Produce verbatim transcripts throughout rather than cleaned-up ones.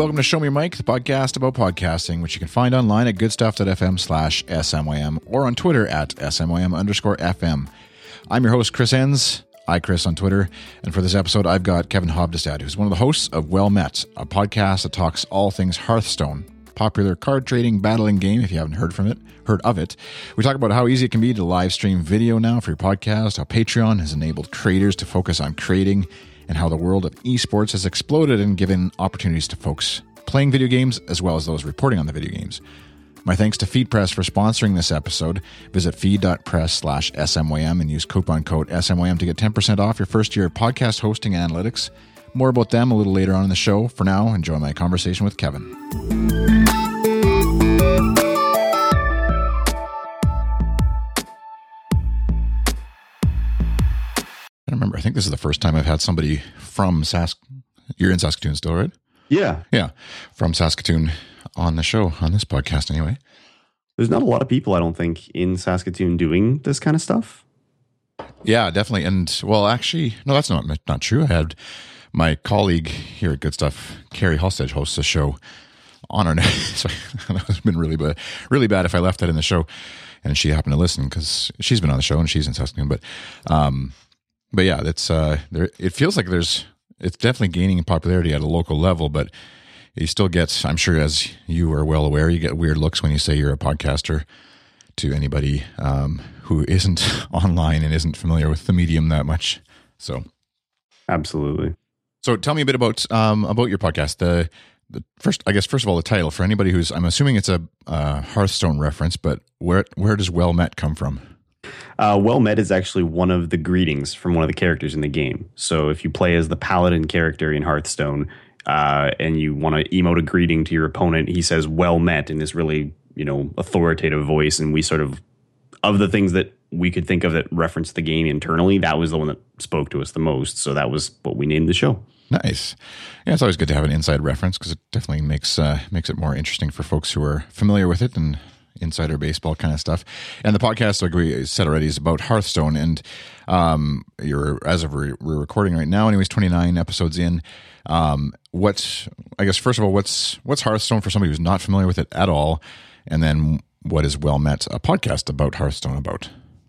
welcome to Show Me Mike, the podcast about podcasting, which you can find online at goodstuff.fm slash SMYM or on Twitter at SMYM underscore FM. I'm your host, Chris Enns, iChris on Twitter, and for this episode, I've got Kevin Hobdestad, who's one of the hosts of Well Met, a podcast that talks all things Hearthstone, popular card trading, battling game, if you haven't heard from it, heard of it. We talk about how easy it can be to live stream video now for your podcast, how Patreon has enabled creators to focus on creating, and how the world of esports has exploded and given opportunities to folks playing video games as well as those reporting on the video games. My thanks to FeedPress for sponsoring this episode. Visit feed.press slash SMYM and use coupon code S M Y M to get ten percent off your first year of podcast hosting and analytics. More about them a little later on in the show. For now, enjoy my conversation with Kevin. I remember, I think this is the first time I've had somebody from Sask. You're in Saskatoon still, right? Yeah. Yeah. From Saskatoon on the show, on this podcast anyway. There's not a lot of people, I don't think, in Saskatoon doing this kind of stuff. Yeah, definitely. And well, actually, no, that's not not true. I had my colleague here at Good Stuff, Carrie Halstead, hosts a show on our net. So that would have been really bad, really bad if I left that in the show and she happened to listen because she's been on the show and she's in Saskatoon. But, um, But yeah, it's uh, there. It feels like there's it's definitely gaining in popularity at a local level, but you still get, I'm sure, as you are well aware, you get weird looks when you say you're a podcaster to anybody um, who isn't online and isn't familiar with the medium that much. So, absolutely. So, tell me a bit about um, about your podcast. The the first, I guess, first of all, the title for anybody who's, I'm assuming it's a uh, Hearthstone reference, but where where does Well Met come from? Uh, Well Met is actually one of the greetings from one of the characters in the game. So if you play as the Paladin character in Hearthstone uh, and you want to emote a greeting to your opponent, he says Well Met in this really, you know, authoritative voice. And we sort of, of the things that we could think of that referenced the game internally, that was the one that spoke to us the most. So that was what we named the show. Nice. Yeah, it's always good to have an inside reference because it definitely makes uh, makes it more interesting for folks who are familiar with it and insider baseball kind of stuff. And the podcast, like we said already, is about Hearthstone. And um, you're, as of re- we're recording right now, anyways, twenty-nine episodes in. Um, what, I guess, first of all, what's what's Hearthstone for somebody who's not familiar with it at all? And then what is Well Met, a podcast about Hearthstone, about?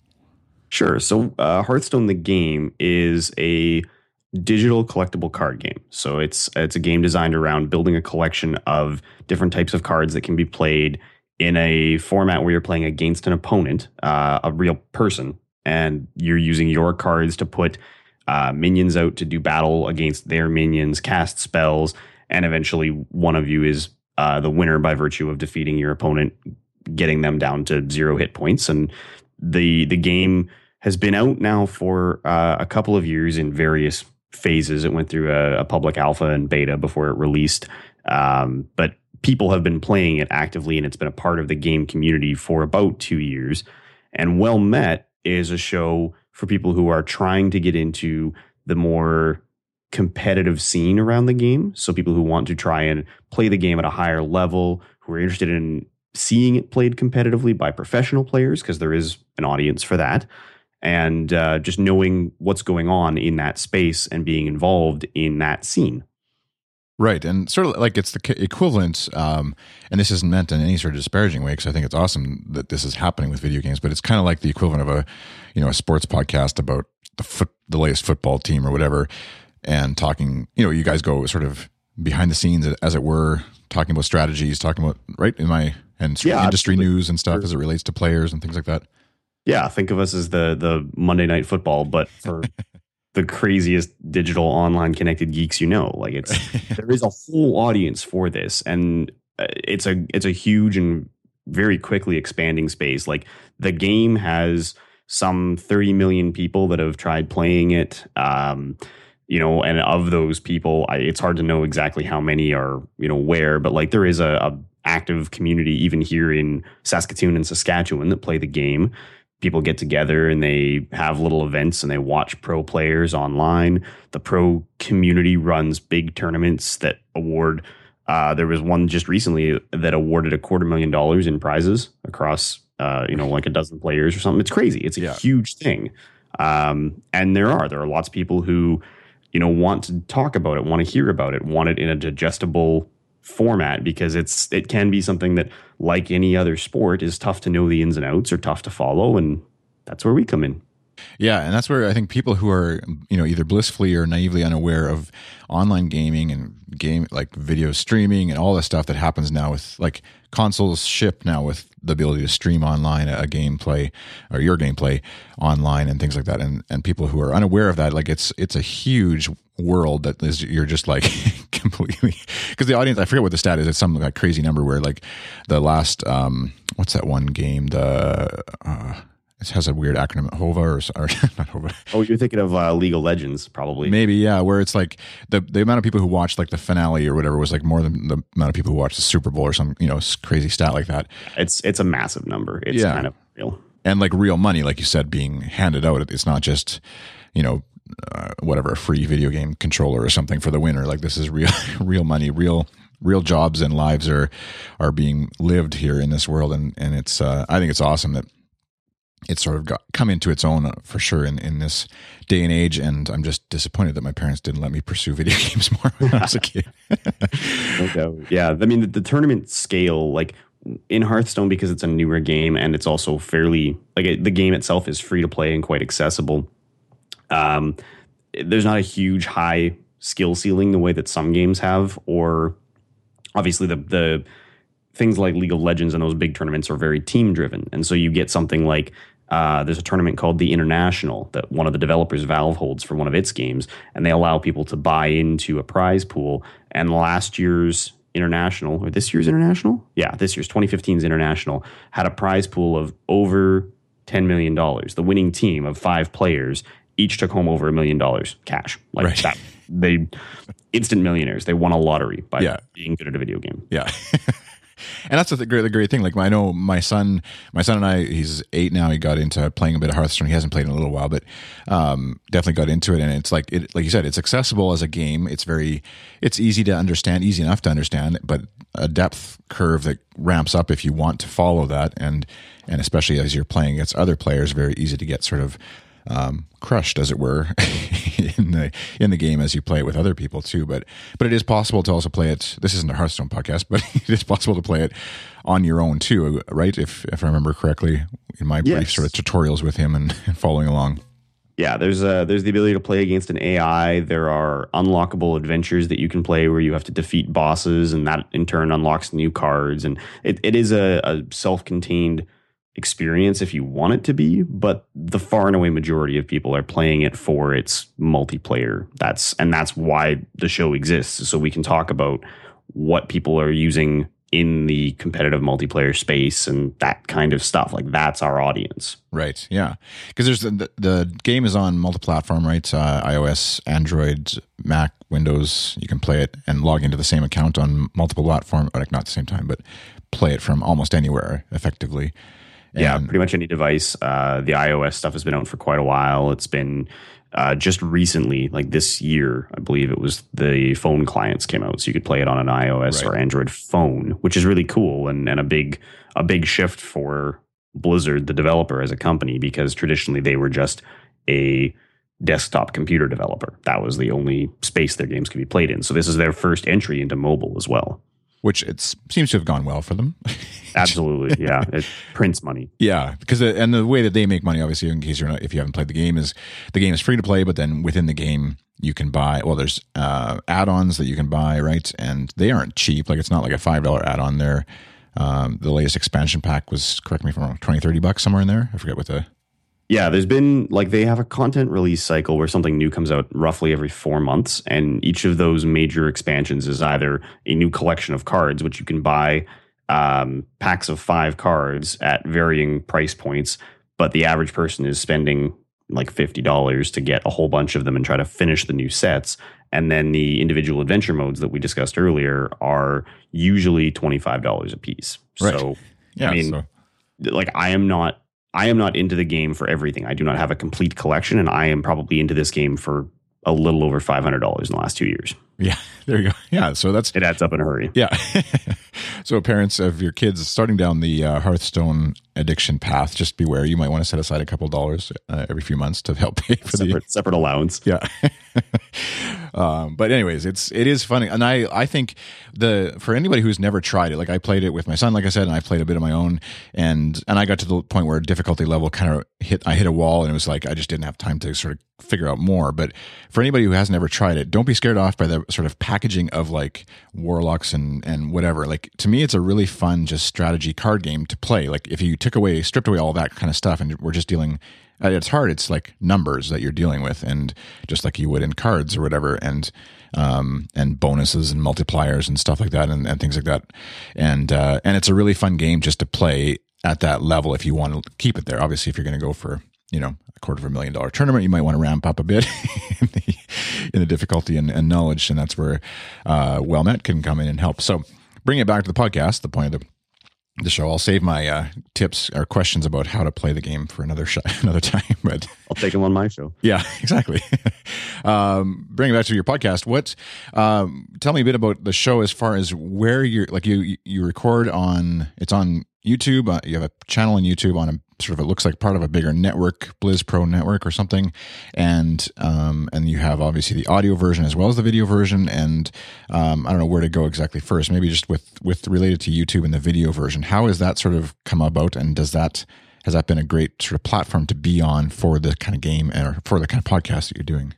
Sure. So uh, Hearthstone, the game, is a digital collectible card game. So it's it's a game designed around building a collection of different types of cards that can be played in a format where you're playing against an opponent, uh, a real person, and you're using your cards to put uh, minions out to do battle against their minions, cast spells, and eventually one of you is uh, the winner by virtue of defeating your opponent, getting them down to zero hit points. And the the game has been out now for uh, a couple of years in various phases. It went through a, a public alpha and beta before it released, um, but people have been playing it actively, and it's been a part of the game community for about two years. And Well Met is a show for people who are trying to get into the more competitive scene around the game. So people who want to try and play the game at a higher level, who are interested in seeing it played competitively by professional players, because there is an audience for that. And uh, just knowing what's going on in that space and being involved in that scene. Right, and sort of like it's the equivalent, um, and this isn't meant in any sort of disparaging way, because I think it's awesome that this is happening with video games. But it's kind of like the equivalent of a, you know, a sports podcast about the foot, the latest football team or whatever, and talking. You know, you guys go sort of behind the scenes, as it were, talking about strategies, talking about right in my and yeah, industry absolutely. News and stuff sure. as it relates to players and things like that. Yeah, think of us as the the Monday Night Football, but for the craziest digital online connected geeks you know. Like it's there is a whole audience for this, and it's a it's a huge and very quickly expanding space. Like the game has some thirty million people that have tried playing it. Um, you know, and of those people, I, it's hard to know exactly how many are, you know, where, but like there is a, a active community even here in Saskatoon and Saskatchewan that play the game. People get together and they have little events and they watch pro players online. The pro community runs big tournaments that award. Uh, there was one just recently that awarded a quarter million dollars in prizes across, uh, you know, like a dozen players or something. It's crazy. It's a yeah. huge thing. Um, and there are there are lots of people who, you know, want to talk about it, want to hear about it, want it in a digestible format because it's it can be something that, like any other sport, is tough to know the ins and outs or tough to follow, and that's where we come in. Yeah, and that's where I think people who are, you know, either blissfully or naively unaware of online gaming and game like video streaming and all the stuff that happens now with like consoles ship now with the ability to stream online a, a gameplay or your gameplay online and things like that. And and people who are unaware of that, like it's it's a huge world that is you're just like completely, because the audience, I forget what the stat is, it's some like crazy number where like the last um what's that one game, the uh it has a weird acronym, HOVA or, or not HOVA. Oh, you're thinking of uh, League of Legends, probably. Maybe, yeah, where it's like the the amount of people who watched like the finale or whatever was like more than the amount of people who watched the Super Bowl or some, you know, crazy stat like that. It's it's a massive number. It's yeah. kind of real. And like real money, like you said, being handed out. It's not just, you know, uh, whatever, a free video game controller or something for the winner. Like this is real real money, real real jobs and lives are are being lived here in this world. And, and it's uh, I think it's awesome that it's sort of got come into its own uh, for sure in, in this day and age. And I'm just disappointed that my parents didn't let me pursue video games more when I was a kid. Okay. Yeah. I mean, the, the tournament scale, like in Hearthstone, because it's a newer game and it's also fairly, like it, the game itself is free to play and quite accessible. Um, there's not a huge high skill ceiling the way that some games have, or obviously the, the, things like League of Legends and those big tournaments are very team driven. And so you get something like uh, there's a tournament called the International that one of the developers, Valve, holds for one of its games. And they allow people to buy into a prize pool. And last year's International, or this year's International? Yeah, this year's twenty fifteen's International had a prize pool of over ten million dollars. The winning team of five players each took home over a million dollars cash. Like right. that. They instant millionaires. They won a lottery by yeah. being good at a video game. Yeah. And that's the great, the great thing. Like I know my son, my son and I, he's eight now. He got into playing a bit of Hearthstone. He hasn't played in a little while, but um, definitely got into it. And it's like, it, like you said, it's accessible as a game. It's very, it's easy to understand, easy enough to understand, but a depth curve that ramps up if you want to follow that. And, and especially as you're playing against other players, very easy to get sort of um, crushed, as it were, in the in the game as you play it with other people too. But but it is possible to also play it. This isn't a Hearthstone podcast, but it is possible to play it on your own too, right? If if I remember correctly, in my brief yes. sort of tutorials with him and, and following along. Yeah, there's a, there's the ability to play against an A I. There are unlockable adventures that you can play where you have to defeat bosses, and that in turn unlocks new cards. And it, it is a, a self-contained experience if you want it to be, but the far and away majority of people are playing it for its multiplayer. That's and that's why the show exists, so we can talk about what people are using in the competitive multiplayer space and that kind of stuff. Like that's our audience. Right. Yeah. Because there's the, the game is on multi-platform, right? Uh, iOS, Android, Mac, Windows. You can play it and log into the same account on multiple platforms, like not at the same time, but play it from almost anywhere effectively. Yeah, And, pretty much any device. Uh, the iOS stuff has been out for quite a while. It's been uh, just recently, like this year, I believe it was the phone clients came out, so you could play it on an iOS right. or Android phone, which is really cool and, and a big a big shift for Blizzard, the developer, as a company, because traditionally they were just a desktop computer developer. That was the only space their games could be played in. So this is their first entry into mobile as well. Which it seems to have gone well for them. Absolutely, yeah. It prints money. Yeah, because and the way that they make money, obviously, in case you're not, if you haven't played the game, is the game is free to play, but then within the game you can buy. Well, there's uh, add-ons that you can buy, right? And they aren't cheap. Like it's not like a five dollar add-on there. Um, the latest expansion pack was, correct me if I'm wrong, twenty, thirty bucks somewhere in there. I forget what the. Yeah, there's been, like, they have a content release cycle where something new comes out roughly every four months. And each of those major expansions is either a new collection of cards, which you can buy um, packs of five cards at varying price points. But the average person is spending like fifty dollars to get a whole bunch of them and try to finish the new sets. And then the individual adventure modes that we discussed earlier are usually twenty-five dollars a piece. Right. So, yeah, I mean, so. like, I am not. I am not into the game for everything. I do not have a complete collection, and I am probably into this game for a little over five hundred dollars in the last two years. Yeah, there you go. Yeah, so that's it adds up in a hurry. Yeah. So parents of your kids starting down the uh, Hearthstone addiction path, just beware. You might want to set aside a couple of dollars uh, every few months to help pay for separate, the separate allowance. Yeah. um, but anyways, it's it is funny, and I I think the for anybody who's never tried it, like I played it with my son, like I said, and I played a bit of my own, and and I got to the point where difficulty level kind of hit. I hit a wall, and it was like I just didn't have time to sort of figure out more. But for anybody who hasn't ever tried it, don't be scared off by the sort of packaging of like warlocks and and whatever. Like to me, it's a really fun just strategy card game to play. Like if you took away, stripped away all that kind of stuff, and we're just dealing. At its heart, it's like numbers that you're dealing with, and just like you would in cards or whatever, and um, and bonuses and multipliers and stuff like that, and, and things like that. And uh, and it's a really fun game just to play at that level if you want to keep it there. Obviously, if you're going to go for you know a quarter of a million dollar tournament, you might want to ramp up a bit in, the, in the difficulty and, and knowledge, and that's where uh, WellMet can come in and help. So, bring it back to the podcast. The point of the the show. I'll save my uh, tips or questions about how to play the game for another sh- another time. But I'll take them on my show. Yeah, exactly. um, bring it back to your podcast. What? Um, tell me a bit about the show as far as where you're. Like you, you record on. It's on YouTube. Uh, you have a channel on YouTube on a sort of. It looks like part of a bigger network, Blizz Pro network or something. And um, and you have obviously the audio version as well as the video version. And um, I don't know where to go exactly first. Maybe just with with related to YouTube and the video version. How has that sort of come about? And does that has that been a great sort of platform to be on for the kind of game or for the kind of podcast that you're doing?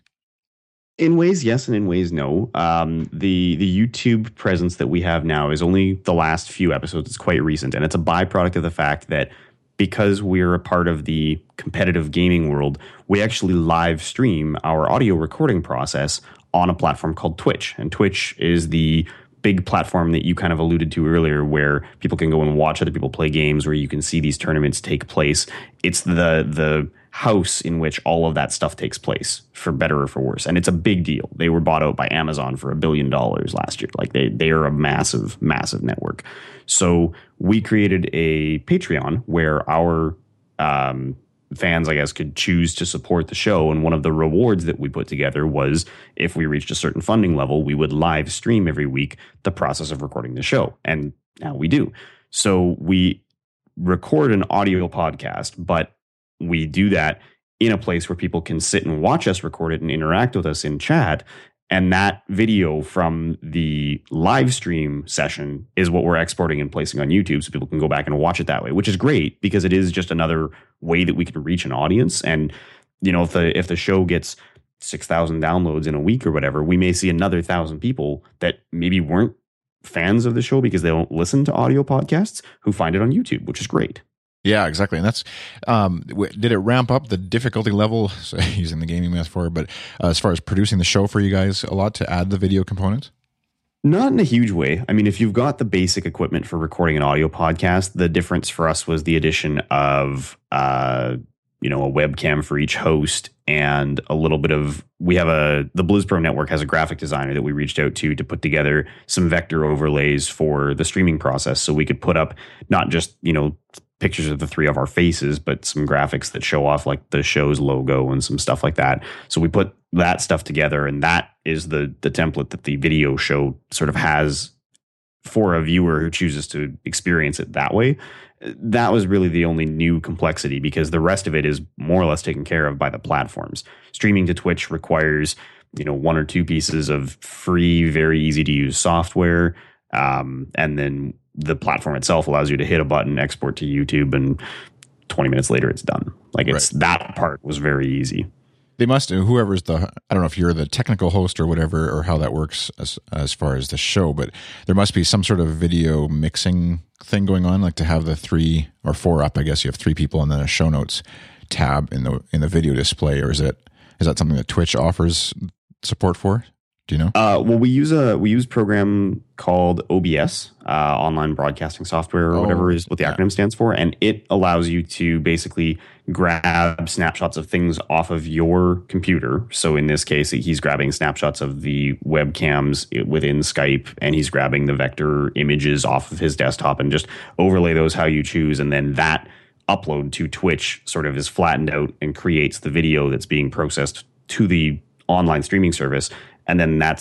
In ways, yes, and in ways, no. Um, the the YouTube presence that we have now is only the last few episodes. It's quite recent, and it's a byproduct of the fact that because we're a part of the competitive gaming world, we actually live stream our audio recording process on a platform called Twitch. And Twitch is the big platform that you kind of alluded to earlier, where people can go and watch other people play games, where you can see these tournaments take place. It's the the house in which all of that stuff takes place, for better or for worse. And it's a big deal. They were bought out by Amazon for a billion dollars last year. Like they they are a massive, massive network. So we created a Patreon where our um, fans, I guess, could choose to support the show. And one of the rewards that we put together was if we reached a certain funding level, we would live stream every week the process of recording the show. And now we do. So we record an audio podcast, but we do that in a place where people can sit and watch us record it and interact with us in chat. And that video from the live stream session is what we're exporting and placing on YouTube so people can go back and watch it that way, which is great because it is just another way that we can reach an audience. And, you know, if the if the show gets six thousand downloads in a week or whatever, we may see another one thousand people that maybe weren't fans of the show because they don't listen to audio podcasts who find it on YouTube, which is great. Yeah, exactly. And that's, um, w- did it ramp up the difficulty level, so using the gaming metaphor, but uh, as far as producing the show for you guys a lot to add the video component? Not in a huge way. I mean, if you've got the basic equipment for recording an audio podcast, the difference for us was the addition of, uh, you know, a webcam for each host and a little bit of, we have a, the Blizz Pro Network has a graphic designer that we reached out to to put together some vector overlays for the streaming process. So we could put up not just, you know, pictures of the three of our faces, but some graphics that show off like the show's logo and some stuff like that. So we put that stuff together, and that is the the template that the video show sort of has for a viewer who chooses to experience it that way. That was really the only new complexity because the rest of it is more or less taken care of by the platforms. Streaming to Twitch requires, you know, one or two pieces of free, very easy to use software. Um, and then the platform itself allows you to hit a button, export to YouTube, and twenty minutes later it's done. Like it's right. That part was very easy. They must, whoever's the, I don't know if you're the technical host or whatever, or how that works as as far as the show, but there must be some sort of video mixing thing going on, like to have the three or four up, I guess you have three people and then a show notes tab in the in the video display, or is it is that something that Twitch offers support for? Do you know? Uh, well, we use a we use a program called O B S, uh, online broadcasting software, or oh, whatever is what the acronym yeah. stands for, and it allows you to basically grab snapshots of things off of your computer. So in this case, he's grabbing snapshots of the webcams within Skype, and he's grabbing the vector images off of his desktop, and just overlay those how you choose, and then that upload to Twitch sort of is flattened out and creates the video that's being processed to the online streaming service. And then that's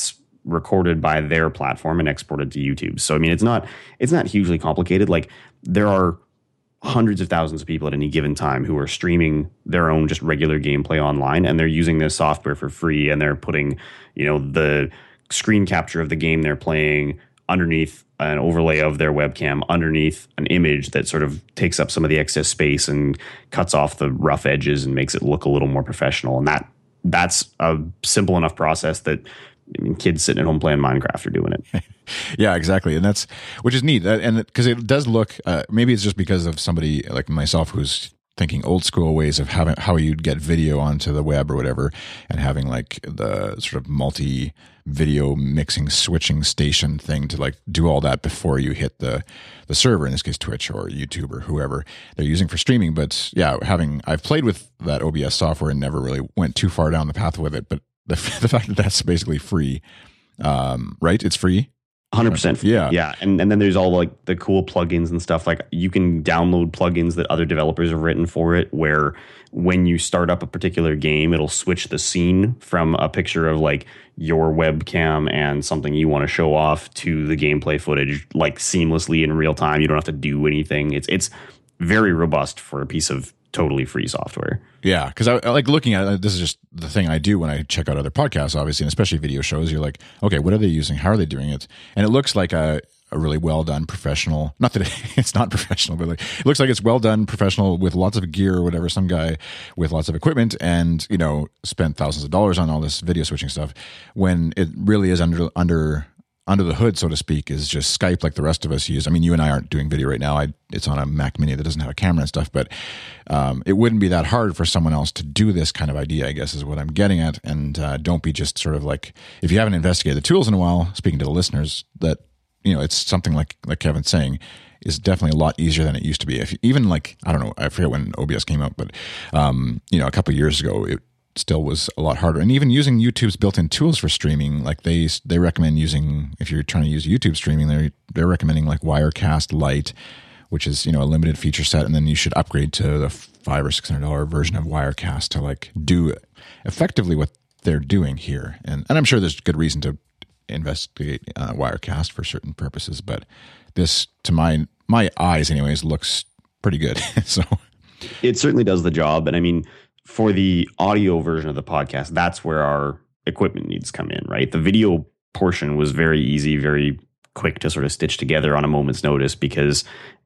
recorded by their platform and exported to YouTube. So I mean, it's not it's not hugely complicated. Like there are hundreds of thousands of people at any given time who are streaming their own just regular gameplay online, and they're using this software for free, and they're putting, you know, the screen capture of the game they're playing underneath an overlay of their webcam, underneath an image that sort of takes up some of the excess space and cuts off the rough edges and makes it look a little more professional. And that that's a simple enough process that I mean, kids sitting at home playing Minecraft are doing it. Yeah, exactly. And that's, which is neat. And because it does look, uh, maybe it's just because of somebody like myself who's thinking old school ways of having how you'd get video onto the web or whatever, and having like the sort of multi video mixing switching station thing to like do all that before you hit the the server, in this case Twitch or YouTube or whoever they're using for streaming. But yeah, having I've played with that O B S software and never really went too far down the path with it. But the the fact that that's basically free, um, right? It's free. one hundred percent free. Yeah. Yeah. And and then there's all like the cool plugins and stuff. Like you can download plugins that other developers have written for it, where when you start up a particular game, it'll switch the scene from a picture of like your webcam and something you want to show off to the gameplay footage like seamlessly in real time. You don't have to do anything. It's it's very robust for a piece of totally free software. Yeah, because I, I like looking at it. This is just the thing I do when I check out other podcasts, obviously, and especially video shows. You're like, okay, what are they using? How are they doing it? And it looks like a, a really well done professional. Not that it, it's not professional, but like, it looks like it's well done professional with lots of gear or whatever. Some guy with lots of equipment and, you know, spent thousands of dollars on all this video switching stuff, when it really is under under. under the hood, so to speak, is just Skype like the rest of us use. I mean, you and I aren't doing video right now. I, it's on a Mac Mini that doesn't have a camera and stuff, but um, it wouldn't be that hard for someone else to do this kind of idea, I guess, is what I'm getting at. And uh, don't be just sort of like, if you haven't investigated the tools in a while, speaking to the listeners, that, you know, it's something like, like Kevin's saying, is definitely a lot easier than it used to be. If even like, I don't know, I forget when O B S came out, but, um, you know, a couple of years ago, it still was a lot harder. And even using YouTube's built-in tools for streaming, like they they recommend using, if you're trying to use YouTube streaming, they're they're recommending like Wirecast Lite, which is, you know, a limited feature set, and then you should upgrade to the five or six hundred dollar version of Wirecast to like do effectively what they're doing here. And and I'm sure there's good reason to investigate uh, Wirecast for certain purposes, but this, to my my eyes, anyways, looks pretty good. So it certainly does the job, and I mean, for the audio version of the podcast, that's where our equipment needs come in, right? The video portion was very easy, very quick to sort of stitch together on a moment's notice, because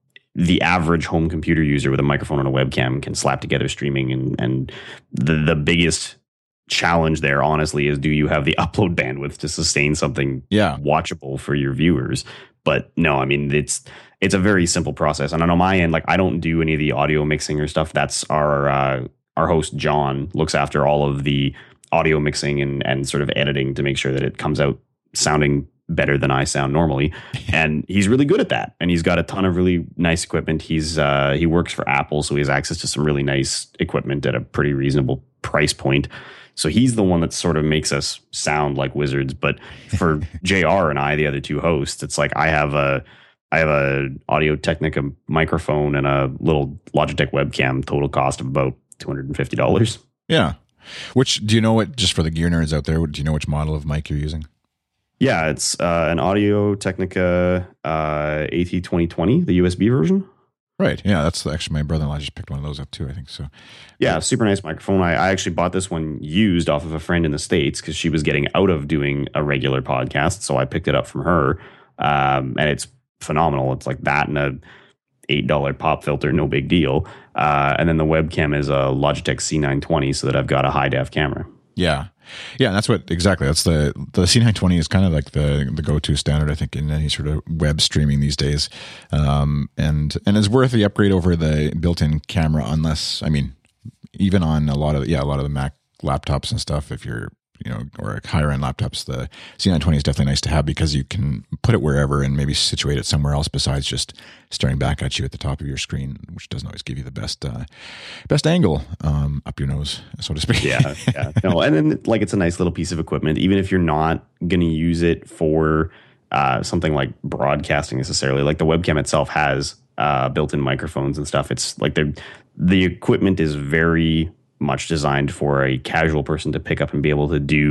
the average home computer user with a microphone and a webcam can slap together streaming. And, and the, the biggest challenge there, honestly, is do you have the upload bandwidth to sustain something yeah. watchable for your viewers? But no, I mean, it's it's a very simple process. And on my end, like I don't do any of the audio mixing or stuff. That's our... Uh, Our host, John, looks after all of the audio mixing and, and sort of editing to make sure that it comes out sounding better than I sound normally. And he's really good at that. And he's got a ton of really nice equipment. He's uh, he works for Apple, so he has access to some really nice equipment at a pretty reasonable price point. So he's the one that sort of makes us sound like wizards. But for J R and I, the other two hosts, it's like I have a I have a Audio Technica microphone and a little Logitech webcam, total cost of about two hundred fifty dollars. Yeah. Which, do you know what, just for the gear nerds out there, do you know which model of mic you're using? Yeah, it's uh, an Audio Technica uh, A T twenty twenty, the U S B version. Right. Yeah, that's actually my brother-in-law just picked one of those up too, I think so. Yeah, super nice microphone. I, I actually bought this one used off of a friend in the States because she was getting out of doing a regular podcast. So I picked it up from her. Um, and it's phenomenal. It's like that and a eight dollar pop filter, no big deal. Uh, and then the webcam is a Logitech C nine twenty, so that I've got a high def camera. Yeah. Yeah, and that's what, exactly. That's the, the C nine twenty is kind of like the, the go-to standard, I think, in any sort of web streaming these days. Um, and, and it's worth the upgrade over the built-in camera, unless, I mean, even on a lot of, yeah, a lot of the Mac laptops and stuff, if you're, you know, or higher end laptops, the C nine twenty is definitely nice to have because you can put it wherever and maybe situate it somewhere else besides just staring back at you at the top of your screen, which doesn't always give you the best uh, best angle um, up your nose, so to speak. Yeah, yeah. No, and then like it's a nice little piece of equipment, even if you're not going to use it for uh, something like broadcasting necessarily. Like the webcam itself has uh, built-in microphones and stuff. It's like the the equipment is very much designed for a casual person to pick up and be able to do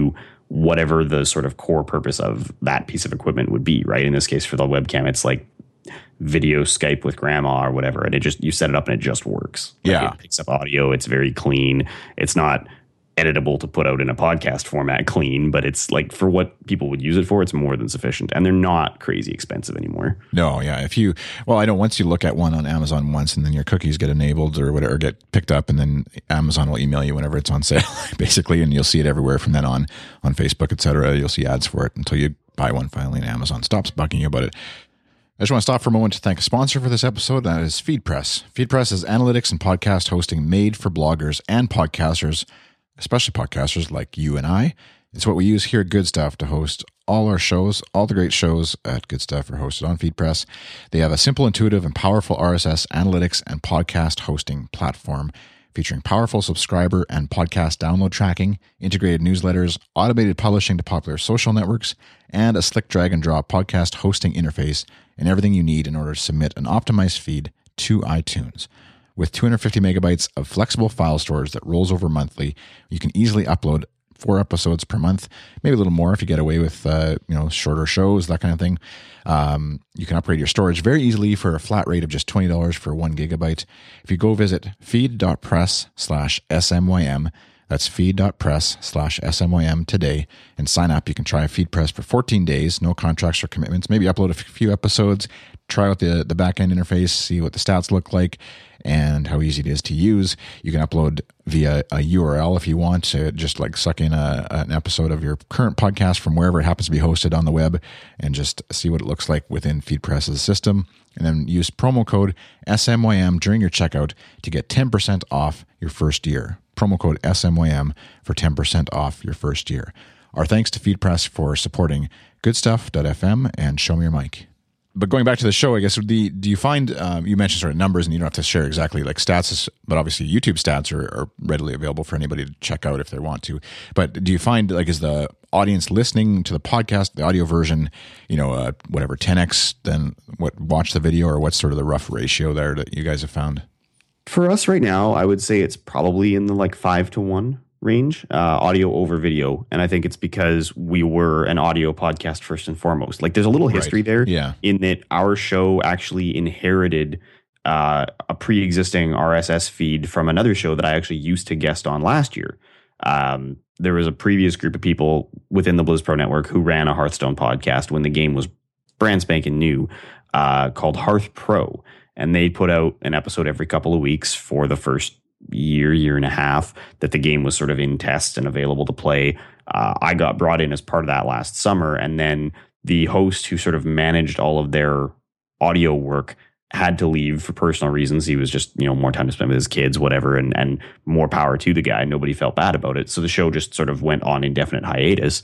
whatever the sort of core purpose of that piece of equipment would be, right? In this case, for the webcam, it's like video Skype with grandma or whatever, and it just, you set it up and it just works. Like, yeah, it picks up audio. It's very clean. It's not editable to put out in a podcast format clean, but it's like, for what people would use it for, it's more than sufficient, and they're not crazy expensive anymore. No, yeah. If you, well, I know once you look at one on Amazon once, and then your cookies get enabled or whatever, get picked up, and then Amazon will email you whenever it's on sale, basically, and you'll see it everywhere from then on, on Facebook, et cetera. You'll see ads for it until you buy one finally, and Amazon stops bugging you about it. I just want to stop for a moment to thank a sponsor for this episode, and that is FeedPress. FeedPress is analytics and podcast hosting made for bloggers and podcasters, especially podcasters like you and I. It's what we use here at Good Stuff to host all our shows. All the great shows at Good Stuff are hosted on FeedPress. They have a simple, intuitive, and powerful R S S analytics and podcast hosting platform featuring powerful subscriber and podcast download tracking, integrated newsletters, automated publishing to popular social networks, and a slick drag and drop podcast hosting interface, and everything you need in order to submit an optimized feed to iTunes. With two hundred fifty megabytes of flexible file storage that rolls over monthly, you can easily upload four episodes per month, maybe a little more if you get away with uh, you know shorter shows, that kind of thing. Um, you can upgrade your storage very easily for a flat rate of just twenty dollars for one gigabyte. If you go visit feed.press slash SMYM, that's feed.press slash SMYM today, and sign up. You can try FeedPress for fourteen days, no contracts or commitments. Maybe upload a few episodes, try out the, the back-end interface, see what the stats look like, and how easy it is to use. You can upload via a U R L if you want to just like suck in a, an episode of your current podcast from wherever it happens to be hosted on the web and just see what it looks like within FeedPress's system. And then use promo code S M Y M during your checkout to get ten percent off your first year. Promo code S M Y M for ten percent off your first year. Our thanks to FeedPress for supporting goodstuff dot f m and Show Me Your Mic. But going back to the show, I guess, the, do you find, um, you mentioned sort of numbers, and you don't have to share exactly like stats, but obviously YouTube stats are, are readily available for anybody to check out if they want to. But do you find, like, is the audience listening to the podcast, the audio version, you know, uh, whatever, ten x than what watch the video, or what's sort of the rough ratio there that you guys have found? For us right now, I would say it's probably in the like five to one range, uh, audio over video. And I think it's because we were an audio podcast first and foremost. Like, there's a little history right. there yeah. in that our show actually inherited uh, a pre-existing R S S feed from another show that I actually used to guest on last year. Um, there was a previous group of people within the Blizz Pro Network who ran a Hearthstone podcast when the game was brand spanking new, uh, called Hearth Pro. And they put out an episode every couple of weeks for the first year, year and a half that the game was sort of in test and available to play. Uh, I got brought in as part of that last summer, and then the host who sort of managed all of their audio work had to leave for personal reasons. He was just, you know, more time to spend with his kids, whatever, and, and more power to the guy. Nobody felt bad about it. So the show just sort of went on indefinite hiatus.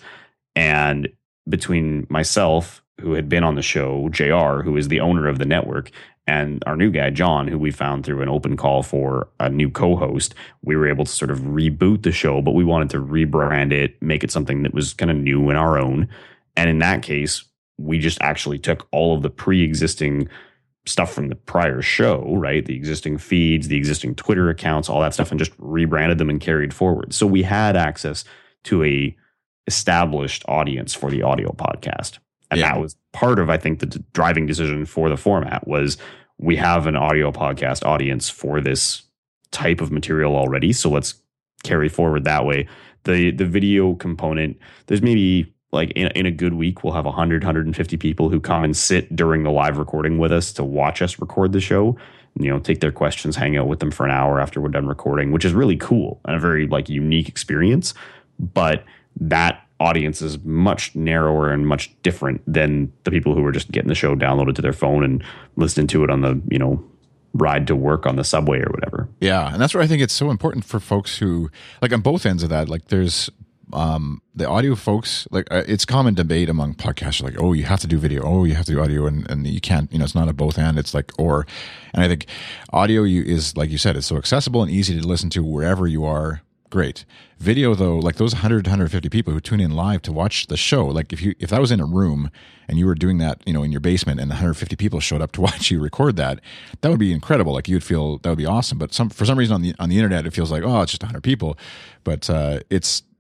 And between myself, who had been on the show, J R, who is the owner of the network, and our new guy, John, who we found through an open call for a new co-host, we were able to sort of reboot the show, but we wanted to rebrand it, make it something that was kind of new and our own. And in that case, we just actually took all of the pre-existing stuff from the prior show, right? The existing feeds, the existing Twitter accounts, all that stuff, and just rebranded them and carried forward. So we had access to a established audience for the audio podcast. And yeah. that was part of, I think, the d- driving decision for the format was we have an audio podcast audience for this type of material already. So let's carry forward that way. The the video component, there's maybe like in, in a good week, we'll have one hundred, one hundred fifty people who come and sit during the live recording with us to watch us record the show. You know, take their questions, hang out with them for an hour after we're done recording, which is really cool and a very like unique experience. But that audience is much narrower and much different than the people who were just getting the show downloaded to their phone and listening to it on the, you know, ride to work on the subway or whatever. Yeah. And that's where I think it's so important for folks who, like, on both ends of that, like there's um, the audio folks, like uh, it's common debate among podcasters, like, oh, you have to do video. Oh, you have to do audio. And, and you can't, you know, it's not a both end. It's like, or, and I think audio you, is, like you said, it's so accessible and easy to listen to wherever you are. Great. Video, though, like those one hundred, one hundred fifty people who tune in live to watch the show, like if you if that was in a room and you were doing that, you know, in your basement and one hundred fifty people showed up to watch you record that, that would be incredible. Like you'd feel that would be awesome. But some for some reason on the on the internet, it feels like, oh, it's just one hundred people. But uh, it's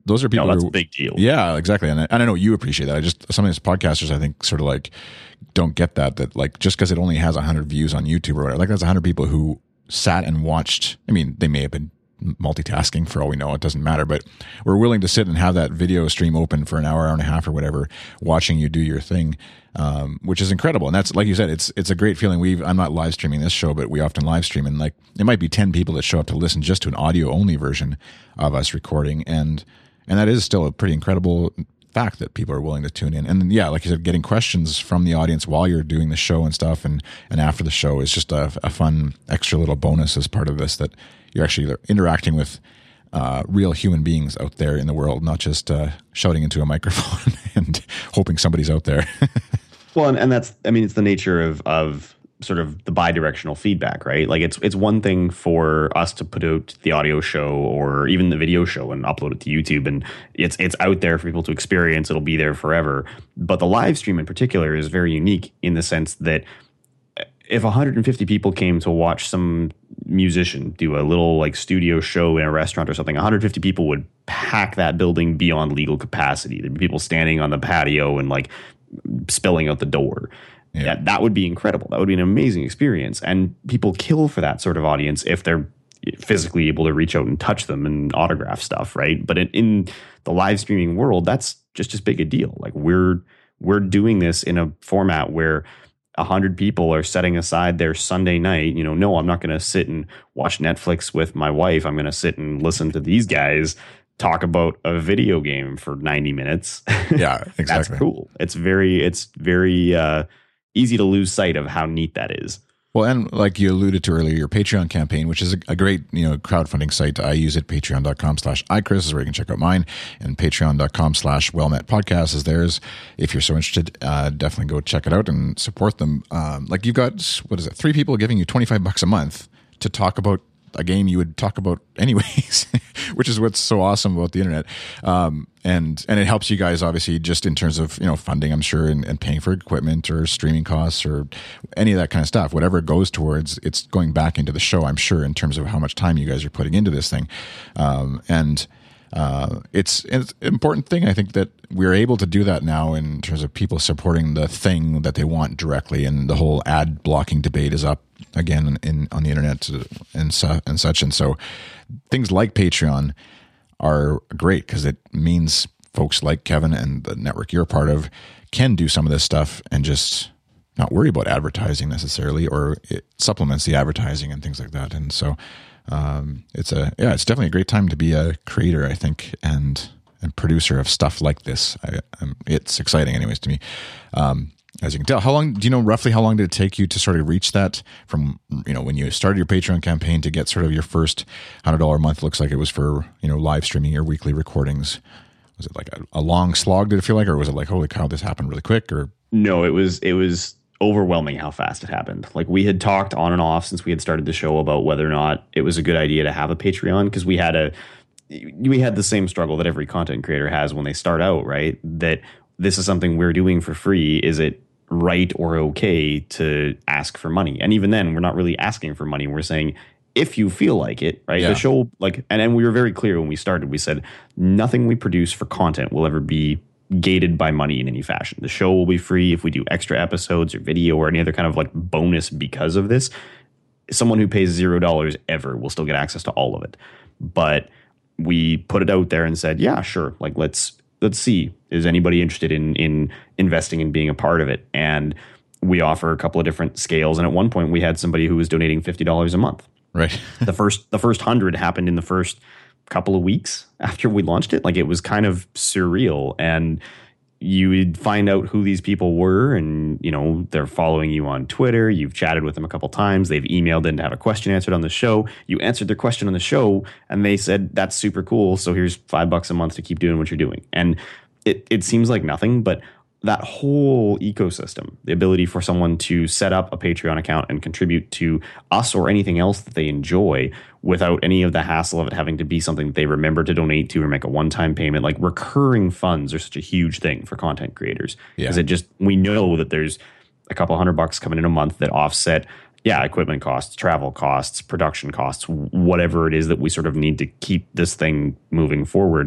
those are people no, that's who, a big deal. Yeah, exactly. And I, and I know you appreciate that. I just, some of these podcasters, I think, sort of like don't get that, that like just because it only has one hundred views on YouTube or whatever, like that's one hundred people who sat and watched. I mean, they may have been multitasking for all we know, it doesn't matter, but we're willing to sit and have that video stream open for an hour, hour and a half or whatever, watching you do your thing, um, which is incredible. And that's, like you said, it's it's a great feeling. We've I'm not live streaming this show, but we often live stream, and like it might be ten people that show up to listen just to an audio only version of us recording, and and that is still a pretty incredible fact that people are willing to tune in. And yeah, like you said, getting questions from the audience while you're doing the show and stuff, and and after the show is just a, a fun extra little bonus as part of this, that you're actually interacting with uh, real human beings out there in the world, not just uh, shouting into a microphone and hoping somebody's out there. Well, and, and that's, I mean, it's the nature of of sort of the bi-directional feedback, right? Like it's it's one thing for us to put out the audio show or even the video show and upload it to YouTube, and it's it's out there for people to experience. It'll be there forever. But the live stream in particular is very unique in the sense that if one hundred fifty people came to watch some musician do a little like studio show in a restaurant or something, one hundred fifty people would pack that building beyond legal capacity. There'd be people standing on the patio and like spilling out the door. Yeah. That, that would be incredible. That would be an amazing experience. And people kill for that sort of audience if they're physically able to reach out and touch them and autograph stuff, right? But in, in the live streaming world, that's just as big a deal. Like we're we're doing this in a format where a hundred people are setting aside their Sunday night. You know, no, I'm not going to sit and watch Netflix with my wife. I'm going to sit and listen to these guys talk about a video game for ninety minutes. Yeah, exactly. That's cool. It's very, it's very uh, easy to lose sight of how neat that is. Well, and like you alluded to earlier, your Patreon campaign, which is a, a great, you know, crowdfunding site. I use it. Patreon.com slash iChris is where you can check out mine, and patreon.com slash Wellmet Podcast is theirs. If you're so interested, uh, definitely go check it out and support them. Um, like you've got, what is it? Three people giving you twenty-five bucks a month to talk about a game you would talk about anyways, which is what's so awesome about the internet. Um, and, and it helps you guys obviously just in terms of, you know, funding, I'm sure, and, and paying for equipment or streaming costs or any of that kind of stuff, whatever it goes towards, it's going back into the show, I'm sure, in terms of how much time you guys are putting into this thing. Um, and, Uh, it's, it's an important thing. I think that we're able to do that now in terms of people supporting the thing that they want directly, and the whole ad blocking debate is up again in, in on the internet and su- and such. And so things like Patreon are great because it means folks like Kevin and the network you're a part of can do some of this stuff and just not worry about advertising necessarily, or it supplements the advertising and things like that. And so Um, it's a, yeah, it's definitely a great time to be a creator, I think, and, and producer of stuff like this. I, um, it's exciting anyways to me. Um, as you can tell, how long, do you know roughly how long did it take you to sort of reach that from, you know, when you started your Patreon campaign to get sort of your first one hundred dollars a month? Looks like it was for, you know, live streaming your weekly recordings. Was it like a, a long slog, did it feel like, or was it like, holy cow, this happened really quick? Or no, it was, it was, overwhelming how fast it happened. Like we had talked on and off since we had started the show about whether or not it was a good idea to have a Patreon, because we had a we had the same struggle that every content creator has when they start out, right? That this is something we're doing for free. Is it right or okay to ask for money? And even then, we're not really asking for money. We're saying, if you feel like it, right? Yeah. The show, like, and then we were very clear when we started. We said nothing we produce for content will ever be gated by money in any fashion. The show will be free. If we do extra episodes or video or any other kind of like bonus because of this, someone who pays zero dollars ever will still get access to all of it. But we put it out there and said, yeah, sure. Like, let's, let's see, is anybody interested in, in investing in being a part of it? And we offer a couple of different scales. And at one point we had somebody who was donating fifty dollars a month. right. the first, the first hundred happened in the first couple of weeks after we launched it. Like, it was kind of surreal, and you would find out who these people were, and you know, they're following you on Twitter, you've chatted with them a couple times, they've emailed in to have a question answered on the show, you answered their question on the show, and they said, that's super cool, so here's five bucks a month to keep doing what you're doing. And it, it seems like nothing, but that whole ecosystem, the ability for someone to set up a Patreon account and contribute to us or anything else that they enjoy without any of the hassle of it having to be something that they remember to donate to or make a one-time payment. Like, recurring funds are such a huge thing for content creators, because Yeah. it just, we know that there's a couple hundred bucks coming in a month that offset, yeah, equipment costs, travel costs, production costs, whatever it is that we sort of need to keep this thing moving forward.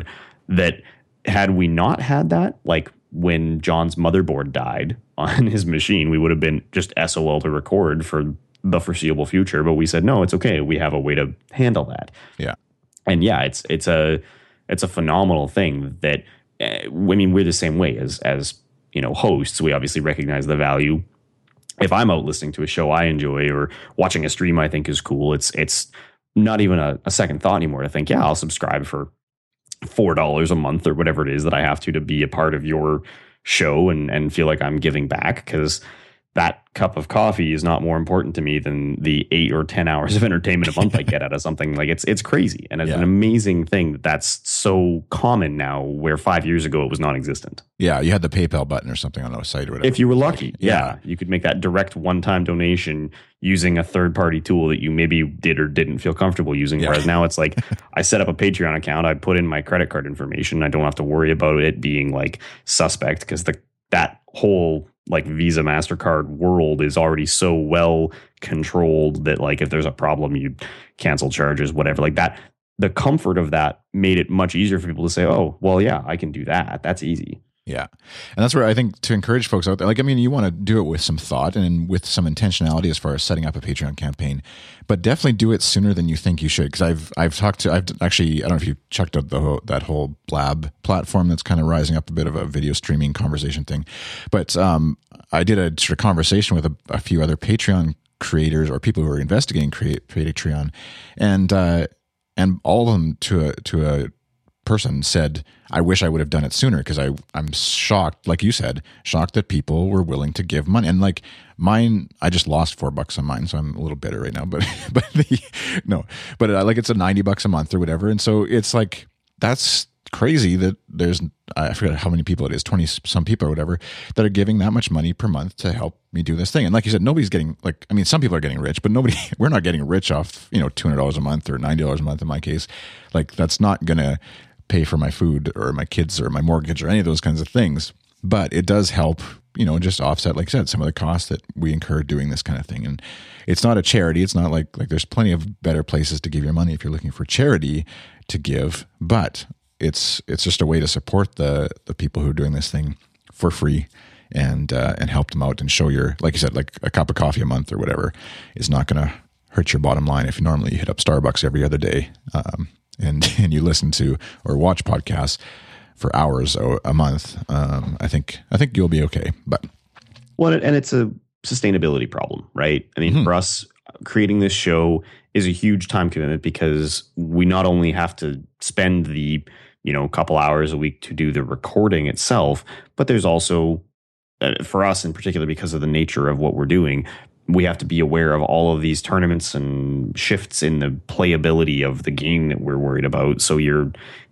that had we not had that, like when John's motherboard died on his machine, we would have been just S O L to record for the foreseeable future. But we said, no, it's okay. We have a way to handle that. Yeah. And yeah, it's it's a it's a phenomenal thing that, uh, I mean, we're the same way as as you know hosts. We obviously recognize the value. If I'm out listening to a show I enjoy or watching a stream I think is cool, it's it's not even a, a second thought anymore to think, yeah, I'll subscribe for four dollars a month or whatever it is that I have to to be a part of your show and and feel like I'm giving back, because that cup of coffee is not more important to me than the eight or ten hours of entertainment a month I get out of something. Like it's it's crazy, and it's Yeah. an amazing thing that that's so common now, where five years ago it was non-existent. Yeah, you had the PayPal button or something on a site or whatever. If you were lucky, Yeah. yeah, you could make that direct one-time donation using a third-party tool that you maybe did or didn't feel comfortable using. Yeah. Whereas now it's like, I set up a Patreon account, I put in my credit card information, I don't have to worry about it being like suspect, because the that whole like Visa, MasterCard world is already so well controlled that like if there's a problem, you cancel charges, whatever. Like that, the comfort of that made it much easier for people to say, oh, well, yeah, I can do that. That's easy. Yeah. And that's where I think to encourage folks out there, like, I mean, you want to do it with some thought and with some intentionality as far as setting up a Patreon campaign, but definitely do it sooner than you think you should. Cause I've, I've talked to, I've actually, I don't know if you checked out the whole, that whole Blab platform that's kind of rising up, a bit of a video streaming conversation thing. But, um, I did a sort of conversation with a, a few other Patreon creators or people who are investigating create, Patreon, and, uh, and all of them to a, to a, person said, I wish I would have done it sooner, because I I'm shocked, like you said, shocked that people were willing to give money. And like mine, I just lost four bucks on mine, so I'm a little bitter right now. But but the, no, but uh, like it's a ninety bucks a month or whatever, and so it's like that's crazy that there's I forget how many people it is, twenty some people or whatever, that are giving that much money per month to help me do this thing. And like you said, nobody's getting, like, I mean, some people are getting rich, but nobody, we're not getting rich off, you know, two hundred dollars a month or ninety dollars a month in my case. Like that's not gonna pay for my food or my kids or my mortgage or any of those kinds of things. But it does help, you know, just offset, like I said, some of the costs that we incur doing this kind of thing. And it's not a charity. It's not like, like there's plenty of better places to give your money if you're looking for charity to give, but it's, it's just a way to support the, the people who are doing this thing for free and, uh, and help them out and show your, like you said, like a cup of coffee a month or whatever is not going to hurt your bottom line. If normally you hit up Starbucks every other day, um, and and you listen to or watch podcasts for hours a, a month, um, I think I think you'll be okay. But well, and it's a sustainability problem, right? I mean, mm-hmm. for us, creating this show is a huge time commitment, because we not only have to spend the you know couple hours a week to do the recording itself, but there's also, uh, for us in particular, because of the nature of what we're doing, we have to be aware of all of these tournaments and shifts in the playability of the game that we're worried about. So you're,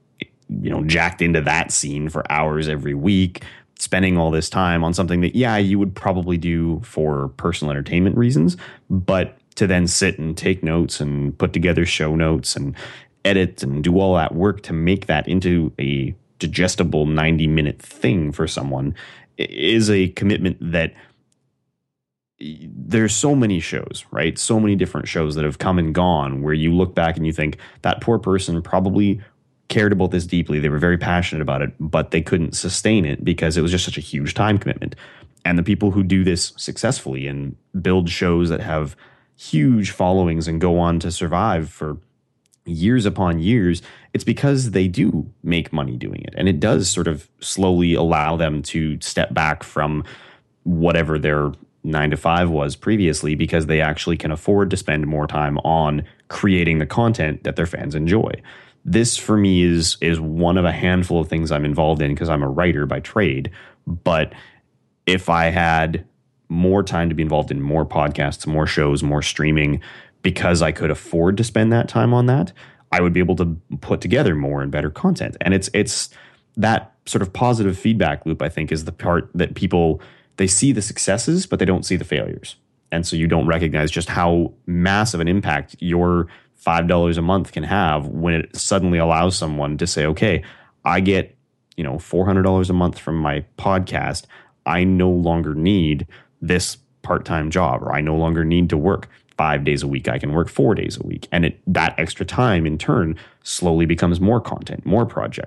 you know, jacked into that scene for hours every week, spending all this time on something that, yeah, you would probably do for personal entertainment reasons, but to then sit and take notes and put together show notes and edit and do all that work to make that into a digestible ninety minute thing for someone is a commitment that, there's so many shows, right? So many different shows that have come and gone where you look back and you think that poor person probably cared about this deeply. They were very passionate about it, but they couldn't sustain it because it was just such a huge time commitment. And the people who do this successfully and build shows that have huge followings and go on to survive for years upon years, it's because they do make money doing it. And it does sort of slowly allow them to step back from whatever their nine to five was previously, because they actually can afford to spend more time on creating the content that their fans enjoy. This for me is is one of a handful of things I'm involved in because I'm a writer by trade. But if I had more time to be involved in more podcasts, more shows, more streaming, because I could afford to spend that time on that, I would be able to put together more and better content. And it's it's that sort of positive feedback loop, I think, is the part that people, they see the successes, but they don't see the failures. And so you don't recognize just how massive an impact your five dollars a month can have when it suddenly allows someone to say, okay, I get, you know, four hundred dollars a month from my podcast. I no longer need this part-time job, or I no longer need to work five days a week. I can work four days a week. And it, that extra time in turn slowly becomes more content, more projects.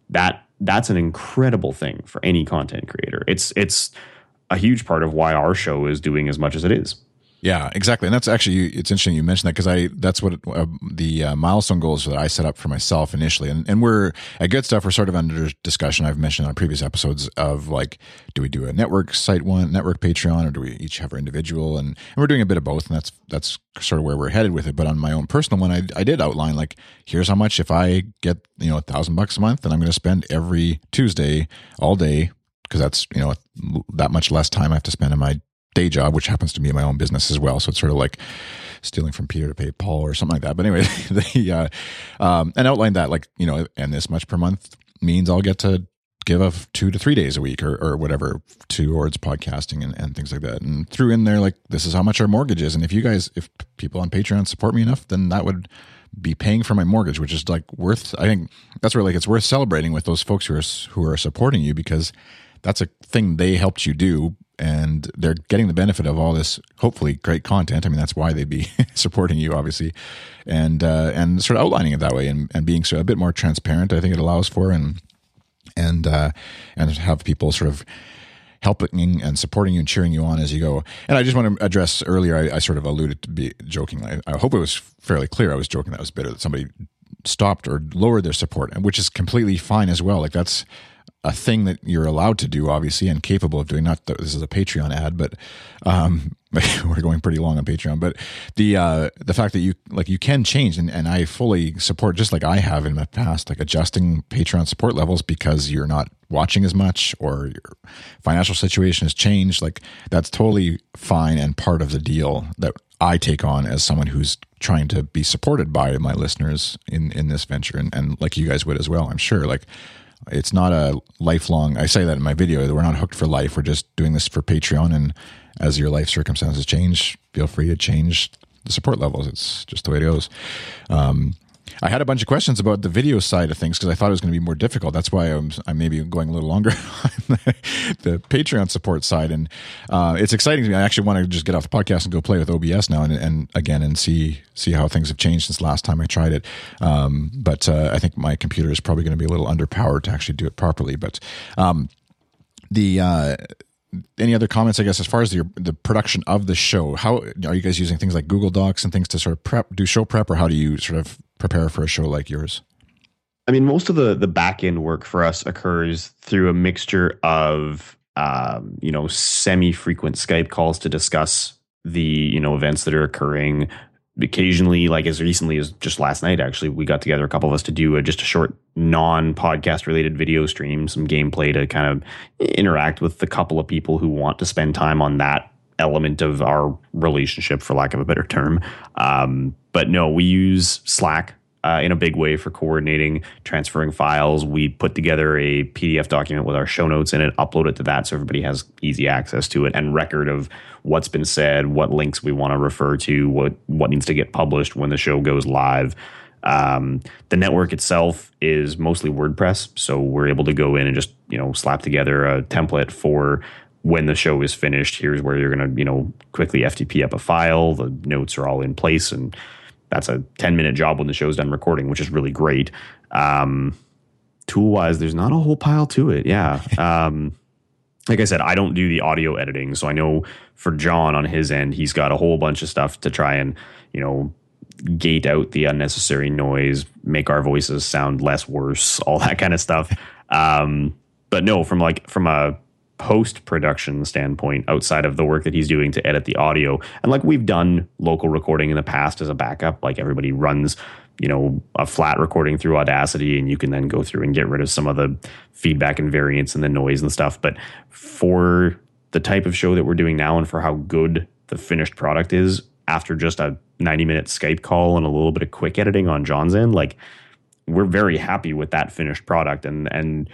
that that's an incredible thing for any content creator. It's it's a huge part of why our show is doing as much as it is. Yeah, exactly. And that's actually, it's interesting you mentioned that, because I, that's what uh, the uh, milestone goals that I set up for myself initially. And, and we're at Good Stuff, we're sort of under discussion. I've mentioned on previous episodes of like, do we do a network site one, network Patreon, or do we each have our individual? And, and we're doing a bit of both. And that's, that's sort of where we're headed with it. But on my own personal one, I, I did outline like, here's how much, if I get, you know, a thousand bucks a month, then I'm going to spend every Tuesday all day, because that's, you know, that much less time I have to spend in my day job, which happens to be my own business as well. So it's sort of like stealing from Peter to pay Paul or something like that. But anyway, they, uh, um, and outlined that like, you know, and this much per month means I'll get to give up two to three days a week or, or whatever towards podcasting and, and things like that. And threw in there, like, this is how much our mortgage is. And if you guys, if people on Patreon support me enough, then that would be paying for my mortgage, which is like worth, I think that's where like it's worth celebrating with those folks who are, who are supporting you, because that's a thing they helped you do, and they're getting the benefit of all this hopefully great content. I mean, that's why they'd be supporting you, obviously, and uh, and sort of outlining it that way and, and being so a bit more transparent. I think it allows for, and and uh, and have people sort of helping and supporting you and cheering you on as you go. And I just want to address earlier, I, I sort of alluded to be joking. I, I hope it was fairly clear. I was joking that it was better that somebody stopped or lowered their support, which is completely fine as well. Like, that's a thing that you're allowed to do, obviously, and capable of doing. Not that this is a Patreon ad, but um, we're going pretty long on Patreon. But the uh, the fact that you like you can change, and, and I fully support, just like I have in the past, like adjusting Patreon support levels because you're not watching as much or your financial situation has changed. Like, that's totally fine and part of the deal that I take on as someone who's trying to be supported by my listeners in in this venture, and, and like you guys would as well, I'm sure. Like, it's not a lifelong, I say that in my video, that we're not hooked for life. We're just doing this for Patreon. And as your life circumstances change, feel free to change the support levels. It's just the way it goes. Um, I had a bunch of questions about the video side of things because I thought it was going to be more difficult. That's why I'm, I'm maybe going a little longer on the, the Patreon support side. And uh, it's exciting to me. I actually want to just get off the podcast and go play with O B S now and, and again and see see how things have changed since last time I tried it. Um, but uh, I think my computer is probably going to be a little underpowered to actually do it properly. But um, the uh, any other comments, I guess, as far as the, the production of the show? How are you guys using things like Google Docs and things to sort of prep, do show prep, or how do you sort of prepare for a show like yours? I mean, most of the the back end work for us occurs through a mixture of um, you know, semi-frequent Skype calls to discuss the, you know, events that are occurring. Occasionally, like as recently as just last night, actually, we got together, a couple of us, to do a, just a short non-podcast related video stream, some gameplay to kind of interact with the couple of people who want to spend time on that element of our relationship, for lack of a better term. Um, but no, we use Slack uh, in a big way for coordinating, transferring files. We put together a P D F document with our show notes in it, upload it to that so everybody has easy access to it, and record of what's been said, what links we want to refer to, what what needs to get published when the show goes live. Um, the network itself is mostly WordPress, so we're able to go in and just, you know, slap together a template for when the show is finished. Here's where you're going to, you know, quickly F T P up a file. The notes are all in place, and that's a ten minute job when the show's done recording, which is really great. Um, tool wise, there's not a whole pile to it. Yeah. Um, like I said, I don't do the audio editing. So I know for John on his end, he's got a whole bunch of stuff to try and, you know, gate out the unnecessary noise, make our voices sound less worse, all that kind of stuff. Um, but no, from like, from a post-production standpoint, outside of the work that he's doing to edit the audio, and like we've done local recording in the past as a backup, like everybody runs, you know, a flat recording through Audacity, and you can then go through and get rid of some of the feedback and variance and the noise and stuff. But for the type of show that we're doing now, and for how good the finished product is, after just a ninety minute Skype call and a little bit of quick editing on John's end, like, we're very happy with that finished product. And and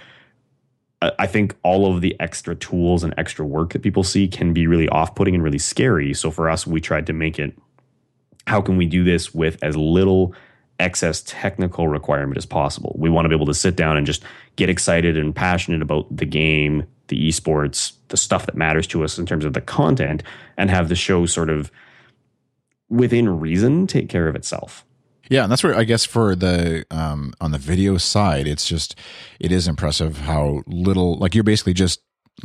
I think all of the extra tools and extra work that people see can be really off-putting and really scary. So for us, we tried to make it, how can we do this with as little excess technical requirement as possible? We want to be able to sit down and just get excited and passionate about the game, the esports, the stuff that matters to us in terms of the content, and have the show sort of, within reason, take care of itself. Yeah, and that's where I guess for the um, on the video side, it's just it is impressive how little, like you're basically just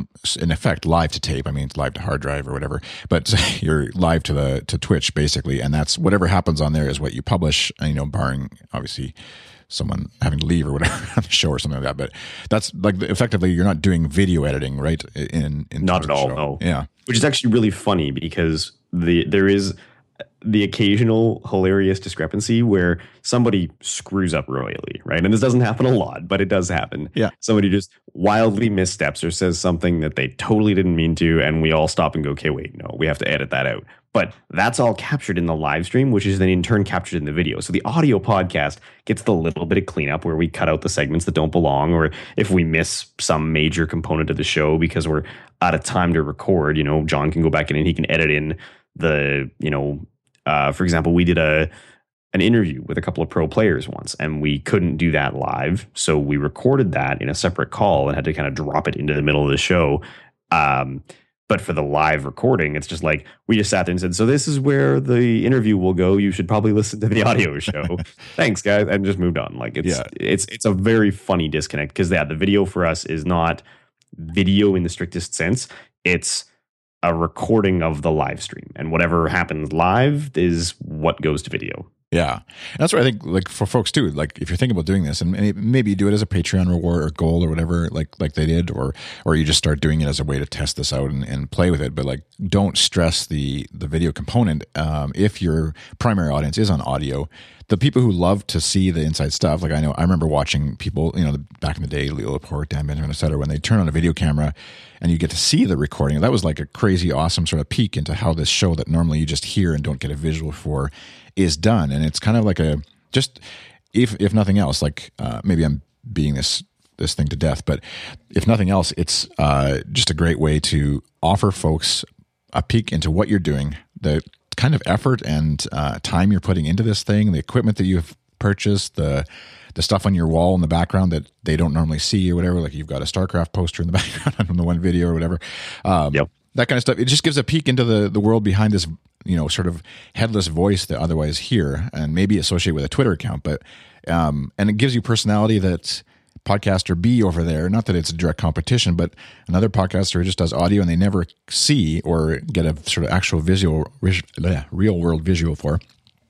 in effect live to tape. I mean, it's live to hard drive or whatever, but you're live to the to Twitch basically, and that's whatever happens on there is what you publish. You know, barring obviously someone having to leave or whatever on the show or something like that. But that's like effectively you're not doing video editing, right? In, in not at all, show. no. Yeah, which is actually really funny because the there is the occasional hilarious discrepancy where somebody screws up royally, right? And this doesn't happen a lot, but it does happen. Yeah. Somebody just wildly missteps or says something that they totally didn't mean to, and we all stop and go, okay, wait, no, we have to edit that out. But that's all captured in the live stream, which is then in turn captured in the video. So the audio podcast gets the little bit of cleanup where we cut out the segments that don't belong, or if we miss some major component of the show because we're out of time to record, you know, John can go back in and he can edit in the, you know, Uh, for example, we did a an interview with a couple of pro players once, and we couldn't do that live, so we recorded that in a separate call and had to kind of drop it into the middle of the show. Um, but for the live recording, it's just like we just sat there and said, "So this is where the interview will go. You should probably listen to the audio show." Thanks, guys, and just moved on. Like it's yeah. it's it's a very funny disconnect because yeah, the video for us is not video in the strictest sense. It's a recording of the live stream, and whatever happens live is what goes to video. Yeah. And that's what I think, like for folks too, like if you're thinking about doing this and maybe you do it as a Patreon reward or goal or whatever, like, like they did, or, or you just start doing it as a way to test this out and, and play with it. But like, don't stress the, the video component. Um, if your primary audience is on audio, the people who love to see the inside stuff, like I know, I remember watching people, you know, back in the day, Leo Laporte, Dan Benjamin, et cetera, when they turn on a video camera and you get to see the recording. That was like a crazy, awesome sort of peek into how this show that normally you just hear and don't get a visual for is done. And it's kind of like a, just if, if nothing else, like uh, maybe I'm being this, this thing to death, but if nothing else, it's uh, just a great way to offer folks a peek into what you're doing, the kind of effort and uh, time you're putting into this thing, the equipment that you've purchased, the the stuff on your wall in the background that they don't normally see or whatever, like you've got a StarCraft poster in the background on the one video or whatever. Um, yep. That kind of stuff. It just gives a peek into the, the world behind this, you know, sort of headless voice that otherwise hear and maybe associate with a Twitter account. But um, and it gives you personality that podcaster B over there, not that it's a direct competition, but another podcaster who just does audio and they never see or get a sort of actual visual, real world visual for,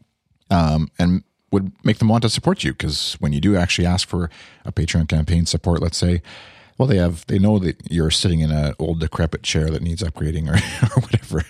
um, and would make them want to support you. Because when you do actually ask for a Patreon campaign support, let's say, well, they have, they know that you're sitting in an old decrepit chair that needs upgrading or, or whatever.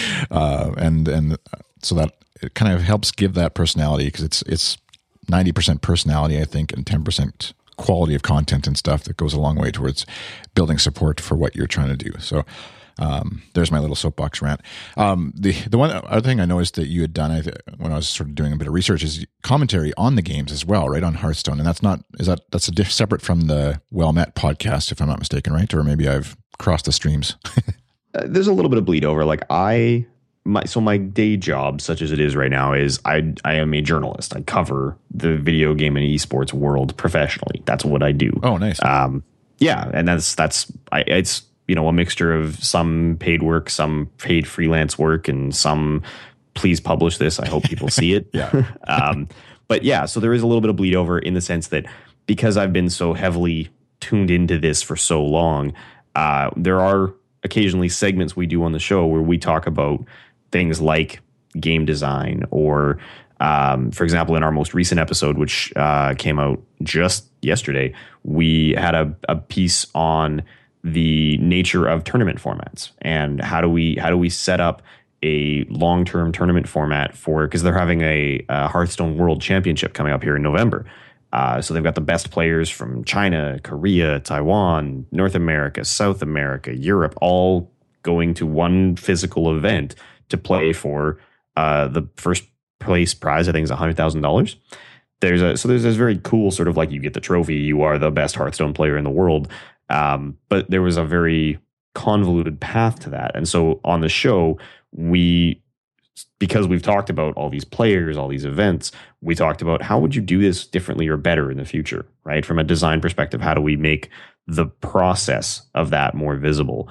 Uh, and, and so that it kind of helps give that personality, because it's, it's ninety percent personality, I think, and ten percent quality of content and stuff that goes a long way towards building support for what you're trying to do. So um, there's my little soapbox rant. Um, the the one other thing I noticed that you had done I th- when I was sort of doing a bit of research is commentary on the games as well, right, on Hearthstone. And that's not is that that's a diff- separate from the Well Met podcast, if I'm not mistaken, right? Or maybe I've crossed the streams. uh, there's a little bit of bleed over. Like I. My, so my day job, such as it is right now, is I I am a journalist. I cover the video game and esports world professionally. That's what I do. Oh, nice. Um, yeah, and that's that's I, it's you know a mixture of some paid work, some paid freelance work, and some please publish this. I hope people see it. Yeah. um, but yeah, so there is a little bit of bleed over in the sense that because I've been so heavily tuned into this for so long, uh, there are occasionally segments we do on the show where we talk about things like game design or, um, for example, in our most recent episode, which uh, came out just yesterday, we had a, a piece on the nature of tournament formats and how do we how do we set up a long-term tournament format for, because they're having a, a Hearthstone World Championship coming up here in November. Uh, so they've got the best players from China, Korea, Taiwan, North America, South America, Europe, all going to one physical event to play for uh, the first place prize. I think is one hundred thousand dollars. There's a so there's this very cool sort of like you get the trophy, you are the best Hearthstone player in the world. Um, but there was a very convoluted path to that, and so on the show we, because we've talked about all these players, all these events, we talked about how would you do this differently or better in the future, right? From a design perspective, how do we make the process of that more visible?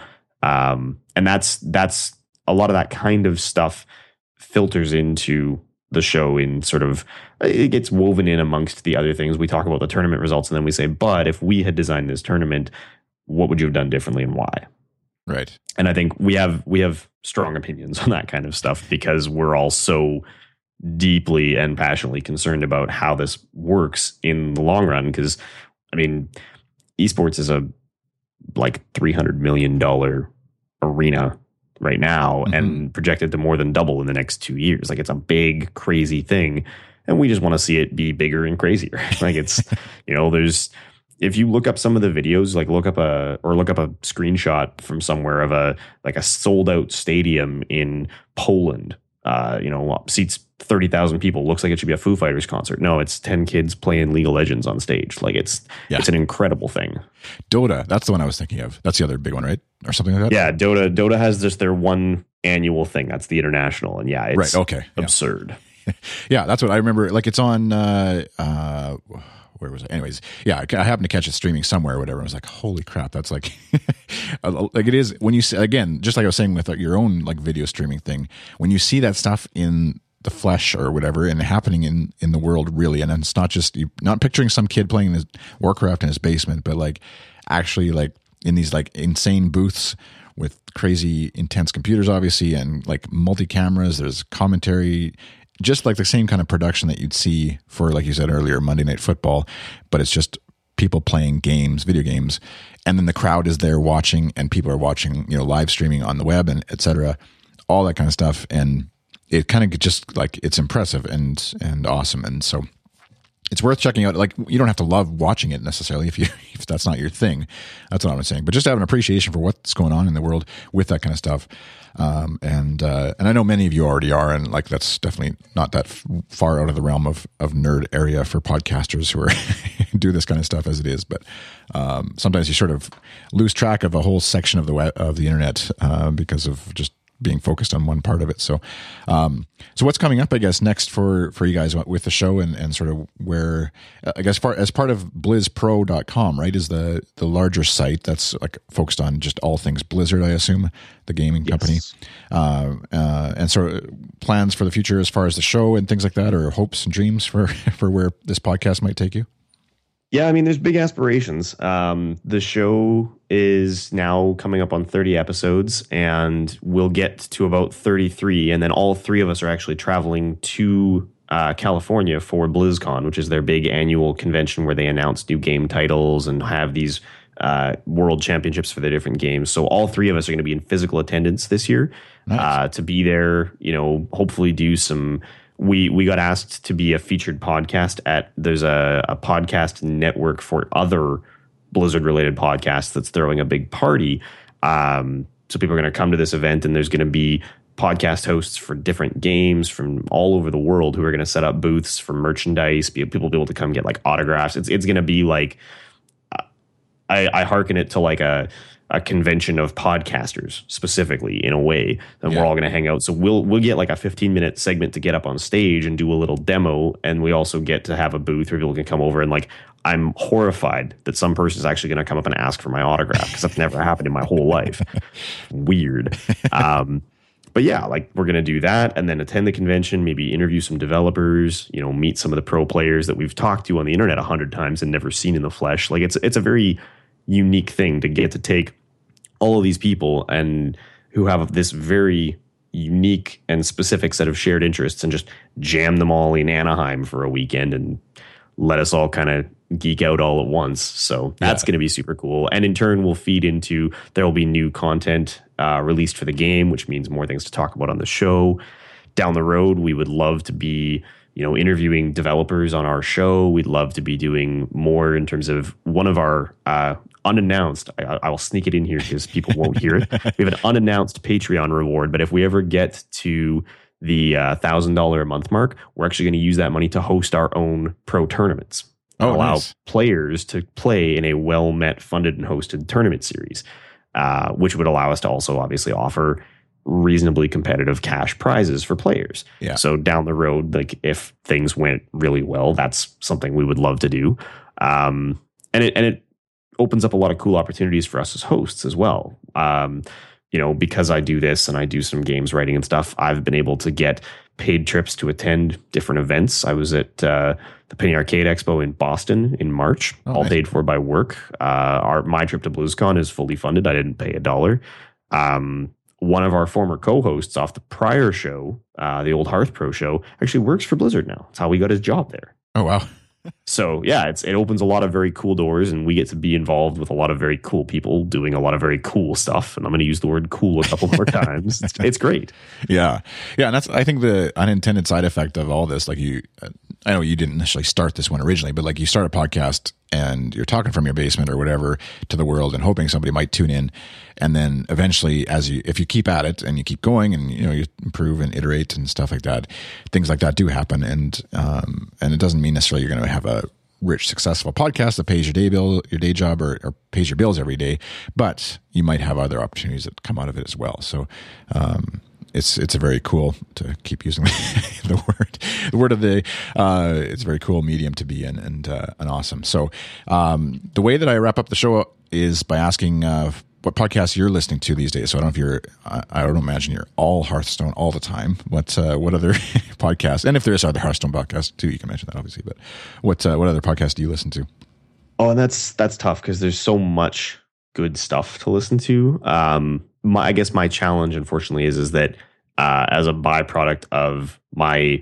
Um, and that's that's. A lot of that kind of stuff filters into the show in sort of it gets woven in amongst the other things. We talk about the tournament results and then we say, but if we had designed this tournament, what would you have done differently and why? Right. And I think we have we have strong opinions on that kind of stuff because we're all so deeply and passionately concerned about how this works in the long run. Because, I mean, esports is a like three hundred million dollars arena right now, mm-hmm. and projected to more than double in the next two years. Like, it's a big, crazy thing. And we just want to see it be bigger and crazier. Like, it's, you know, there's, if you look up some of the videos, like look up a, or look up a screenshot from somewhere of a, like a sold out stadium in Poland, uh, you know, seats thirty thousand people, looks like it should be a Foo Fighters concert. No, it's ten kids playing League of Legends on stage. Like, it's, yeah. it's an incredible thing. Dota, that's the one I was thinking of. That's the other big one, right? Or something like that? Yeah, Dota, Dota has just their one annual thing. That's the international. And yeah, it's right, okay. absurd. Yeah. Yeah, that's what I remember. Like, it's on, uh, uh, where was it? Anyways, yeah, I happened to catch it streaming somewhere or whatever. I was like, holy crap, that's like, like it is when you see, again, just like I was saying with your own like video streaming thing, when you see that stuff in the flesh or whatever and happening in, in the world really, and it's not just, you not picturing some kid playing his Warcraft in his basement, but like actually like in these like insane booths with crazy intense computers, obviously, and like multi cameras, there's commentary, just like the same kind of production that you'd see for, like you said earlier, Monday Night Football, but it's just people playing games, video games, and then the crowd is there watching, and people are watching, you know, live streaming on the web and et cetera, all that kind of stuff, and it kind of just like it's impressive and and awesome, and so it's worth checking out. Like, you don't have to love watching it necessarily if you if that's not your thing. That's what I'm saying. But just to have an appreciation for what's going on in the world with that kind of stuff. Um, and uh, and I know many of you already are, and like that's definitely not that f- far out of the realm of of nerd area for podcasters who are do this kind of stuff as it is. But um, sometimes you sort of lose track of a whole section of the web, of the internet uh, because of just being focused on one part of it. So, um, so what's coming up, I guess, next for, for you guys with the show and, and sort of where, I guess, far, as part of blizz pro dot com, right, is the, the larger site that's like focused on just all things Blizzard, I assume, the gaming company. Yes. Uh, uh, and so plans for the future as far as the show and things like that, or hopes and dreams for, for where this podcast might take you? Yeah, I mean, there's big aspirations. Um, the show is now coming up on thirty episodes, and we'll get to about thirty-three, and then all three of us are actually traveling to uh, California for BlizzCon, which is their big annual convention where they announce new game titles and have these uh, world championships for the different games. So all three of us are going to be in physical attendance this year. Nice. uh, to be there, you know, hopefully do some... We we got asked to be a featured podcast at, there's a, a podcast network for other Blizzard-related podcasts that's throwing a big party. Um, so people are going to come to this event, and there's going to be podcast hosts for different games from all over the world who are going to set up booths for merchandise. People will be able to come get like autographs. It's it's going to be like, uh, I, I hearken it to like a... a convention of podcasters specifically in a way, and yeah. we're all going to hang out. So we'll we'll get like a fifteen minute segment to get up on stage and do a little demo, and we also get to have a booth where people can come over and like, I'm horrified that some person is actually going to come up and ask for my autograph because that's never happened in my whole life. Weird. Um, but yeah, like we're going to do that and then attend the convention, maybe interview some developers, you know, meet some of the pro players that we've talked to on the internet a hundred times and never seen in the flesh. Like it's it's a very unique thing to get to take all of these people and who have this very unique and specific set of shared interests and just jam them all in Anaheim for a weekend and let us all kind of geek out all at once. So that's yeah. going to be super cool. And in turn, we'll feed into, there will be new content uh, released for the game, which means more things to talk about on the show. Down the road, we would love to be, you know, interviewing developers on our show. We'd love to be doing more in terms of one of our uh, unannounced, I, I will sneak it in here because people won't hear it. We have an unannounced Patreon reward, but if we ever get to the uh, one thousand dollars a month mark, we're actually going to use that money to host our own pro tournaments. And oh, allow nice. players to play in a well-met, funded, and hosted tournament series, uh, which would allow us to also obviously offer reasonably competitive cash prizes for players. Yeah. So down the road, like if things went really well, that's something we would love to do. Um, and it and it opens up a lot of cool opportunities for us as hosts as well. Um, you know, because I do this and I do some games writing and stuff, I've been able to get paid trips to attend different events. I was at uh, the Penny Arcade Expo in Boston in March, oh, all nice. paid for by work. Uh, our my trip to BlizzCon is fully funded. I didn't pay a dollar. Um, one of our former co-hosts off the prior show, uh, the old Hearth Pro show, actually works for Blizzard now. That's how we got his job there. Oh, wow. So yeah, it's it opens a lot of very cool doors, and we get to be involved with a lot of very cool people doing a lot of very cool stuff. And I'm going to use the word "cool" a couple more times. It's, it's great. Yeah, yeah, and that's I think the unintended side effect of all this. Like you, I know you didn't necessarily start this one originally, but like you start a podcast and you're talking from your basement or whatever to the world and hoping somebody might tune in, and then eventually, as you if you keep at it and you keep going and you know you improve and iterate and stuff like that, things like that do happen, and um and it doesn't mean necessarily you're going to have a rich, successful podcast that pays your day bill, your day job, or, or pays your bills every day, but you might have other opportunities that come out of it as well. So, um, it's it's a very cool, to keep using the word the word of the uh, it's a very cool medium to be in, and uh, and awesome. So, um, the way that I wrap up the show is by asking uh, what podcasts you're listening to these days. So I don't know if you're, I, I don't imagine you're all Hearthstone all the time. What uh, what other podcasts, and if there is other Hearthstone podcasts too, you can mention that obviously. But what uh, what other podcasts do you listen to? Oh, and that's that's tough because there's so much good stuff to listen to. Um, my, I guess my challenge, unfortunately, is is that uh, as a byproduct of my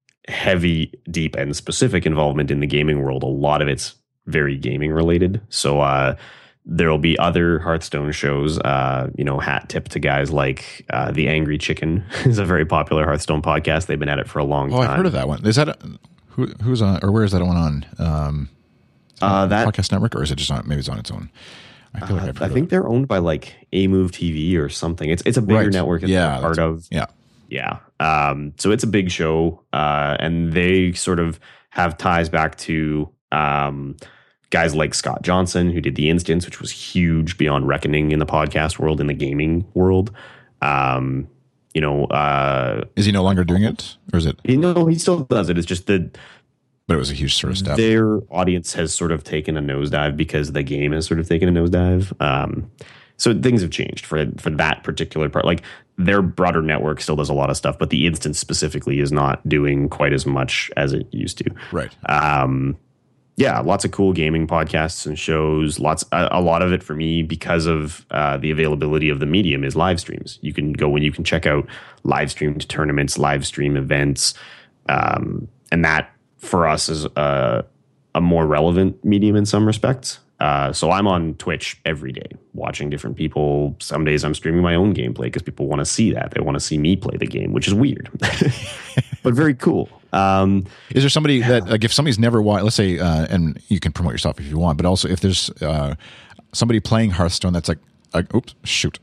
heavy, deep, and specific involvement in the gaming world, a lot of it's very gaming related. So uh, there will be other Hearthstone shows. Uh, you know, hat tip to guys like uh, The Angry Chicken is a very popular Hearthstone podcast. They've been at it for a long oh, time. I've heard of that one. Is that a, who who's on, or where is that one on? Um, uh, that podcast network, or is it just on? Maybe it's on its own. I feel like I've uh, I think they're owned by like A Move T V or something. It's it's a bigger right. network that yeah, they're part of. Yeah. Yeah. Um, so it's a big show. Uh, and they sort of have ties back to um, guys like Scott Johnson, who did The Instance, which was huge beyond reckoning in the podcast world, in the gaming world. Um, you know, uh, is he no longer doing it, or is it? You know, he still does it. It's just that. But it was a huge sort of step. Their audience has sort of taken a nosedive because the game has sort of taken a nosedive. Um, so things have changed for for that particular part. Like their broader network still does a lot of stuff, but The Instance specifically is not doing quite as much as it used to. Right. Um, yeah, lots of cool gaming podcasts and shows. Lots, a, a lot of it for me because of uh, the availability of the medium is live streams. You can go and you can check out live streamed tournaments, live stream events, um, and that for us is a, a more relevant medium in some respects. Uh, so I'm on Twitch every day watching different people. Some days I'm streaming my own gameplay because people want to see that. They want to see me play the game, which is weird, but very cool. Um, is there somebody yeah. that, like if somebody's never watched, let's say, uh, and you can promote yourself if you want, but also if there's uh, somebody playing Hearthstone that's like, like oops, shoot.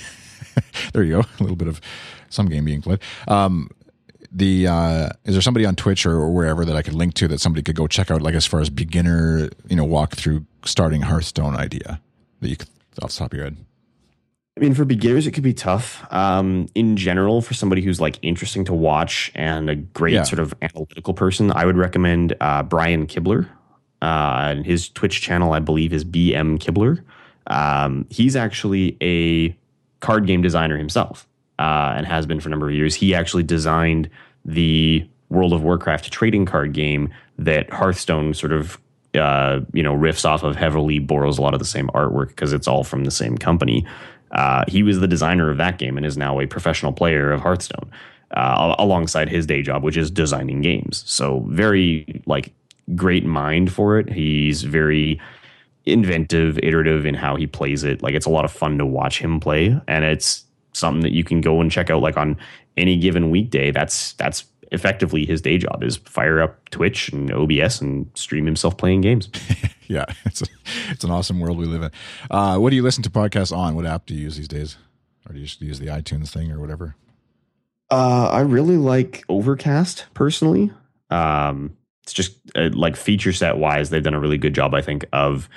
There you go. A little bit of some game being played. Um, The uh, is there somebody on Twitch or, or wherever that I could link to that somebody could go check out, like as far as beginner, you know, walk through starting Hearthstone idea that you could off the top of your head? I mean, for beginners, it could be tough. Um, in general, for somebody who's like interesting to watch and a great yeah. sort of analytical person, I would recommend uh, Brian Kibler. Uh, and his Twitch channel, I believe, is B M Kibler. Um, he's actually a card game designer himself. Uh, and has been for a number of years. He actually designed the World of Warcraft trading card game that Hearthstone sort of, uh, you know, riffs off of heavily, borrows a lot of the same artwork because it's all from the same company. Uh, he was the designer of that game and is now a professional player of Hearthstone uh, alongside his day job, which is designing games. So very like great mind for it. He's very inventive, iterative in how he plays it. Like it's a lot of fun to watch him play, and it's something that you can go and check out like on any given weekday. That's that's effectively his day job, is fire up Twitch and O B S and stream himself playing games. Yeah, it's a, it's an awesome world we live in. Uh, what do you listen to podcasts on? What app do you use these days? Or do you just use the iTunes thing or whatever? Uh, I really like Overcast personally. Um, it's just uh, like feature set wise, they've done a really good job, I think, of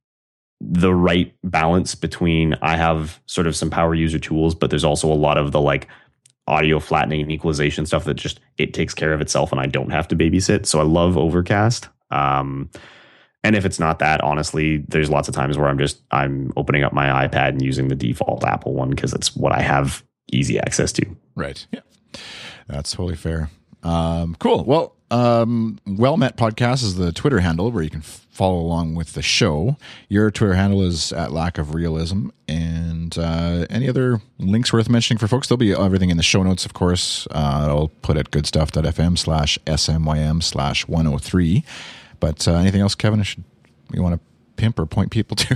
the right balance between I have sort of some power user tools, but there's also a lot of the like audio flattening and equalization stuff that just it takes care of itself and I don't have to babysit. So I love Overcast. Um, and if it's not that, honestly, there's lots of times where I'm just I'm opening up my iPad and using the default Apple one because it's what I have easy access to. Right. Yeah. That's totally fair. Um, cool. Well, um, Well Met Podcast is the Twitter handle where you can f- follow along with the show. Your Twitter handle is at Lack of Realism. And uh, any other links worth mentioning for folks? There'll be everything in the show notes, of course. Uh, I'll put at goodstuff.fm slash smym slash 103. But uh, anything else, Kevin, should, you want to pimp or point people to?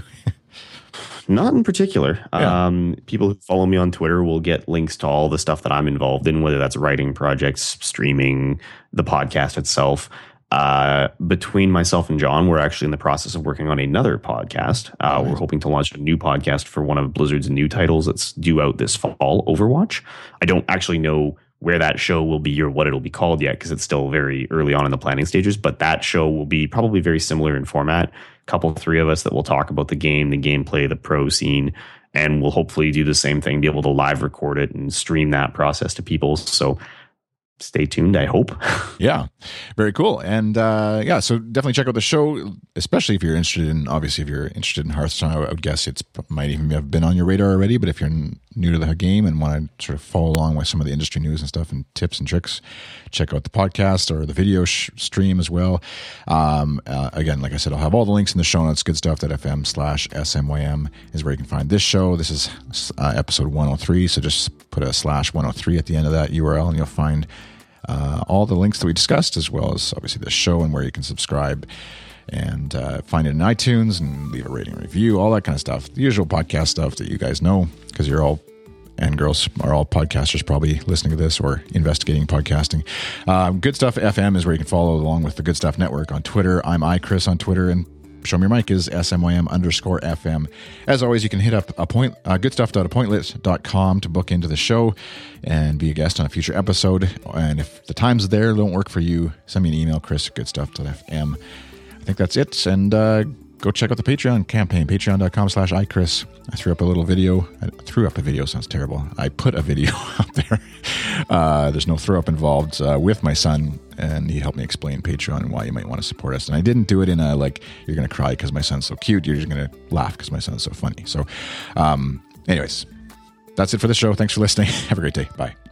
Not in particular. Yeah. Um, people who follow me on Twitter will get links to all the stuff that I'm involved in, whether that's writing projects, streaming, the podcast itself. Uh, between myself and John, we're actually in the process of working on another podcast. Uh, Nice. We're hoping to launch a new podcast for one of Blizzard's new titles that's due out this fall, Overwatch. I don't actually know where that show will be or what it'll be called yet because it's still very early on in the planning stages, but that show will be probably very similar in format. A couple, three of us that will talk about the game, the gameplay, the pro scene, and we'll hopefully do the same thing, be able to live record it and stream that process to people. So stay tuned, I hope. Yeah, very cool. And uh, yeah, so definitely check out the show, especially if you're interested in, obviously, if you're interested in Hearthstone. I would guess it's might even have been on your radar already, but if you're new to the game and want to sort of follow along with some of the industry news and stuff and tips and tricks, check out the podcast or the video sh- stream as well. Um, uh, again, like I said, I'll have all the links in the show notes. Goodstuff.fm slash smym is where you can find this show. This is uh, episode one oh three, so just put a slash one oh three at the end of that U R L and you'll find Uh, all the links that we discussed, as well as obviously the show and where you can subscribe and uh, find it in iTunes and leave a rating and review, all that kind of stuff. The usual podcast stuff that you guys know because you're all, and girls are all podcasters probably listening to this or investigating podcasting. Um, Good Stuff F M is where you can follow along with the Good Stuff Network on Twitter. I'm iChris on Twitter, and Show Me Your Mic is smym underscore FM. As always, you can hit up a point, uh, goodstuff dot appointlet dot com to book into the show and be a guest on a future episode. And if the times there don't work for you, send me an email, Chris at goodstuff dot f m. I think that's it. And uh, go check out the Patreon campaign, patreon.com slash iChris. I threw up a little video. I threw up a video, sounds terrible. I put a video out there. Uh, there's no throw up involved uh, with my son, and he helped me explain Patreon and why you might want to support us. And I didn't do it in a, like, you're going to cry because my son's so cute. You're just going to laugh because my son's so funny. So, um, anyways, that's it for the show. Thanks for listening. Have a great day. Bye.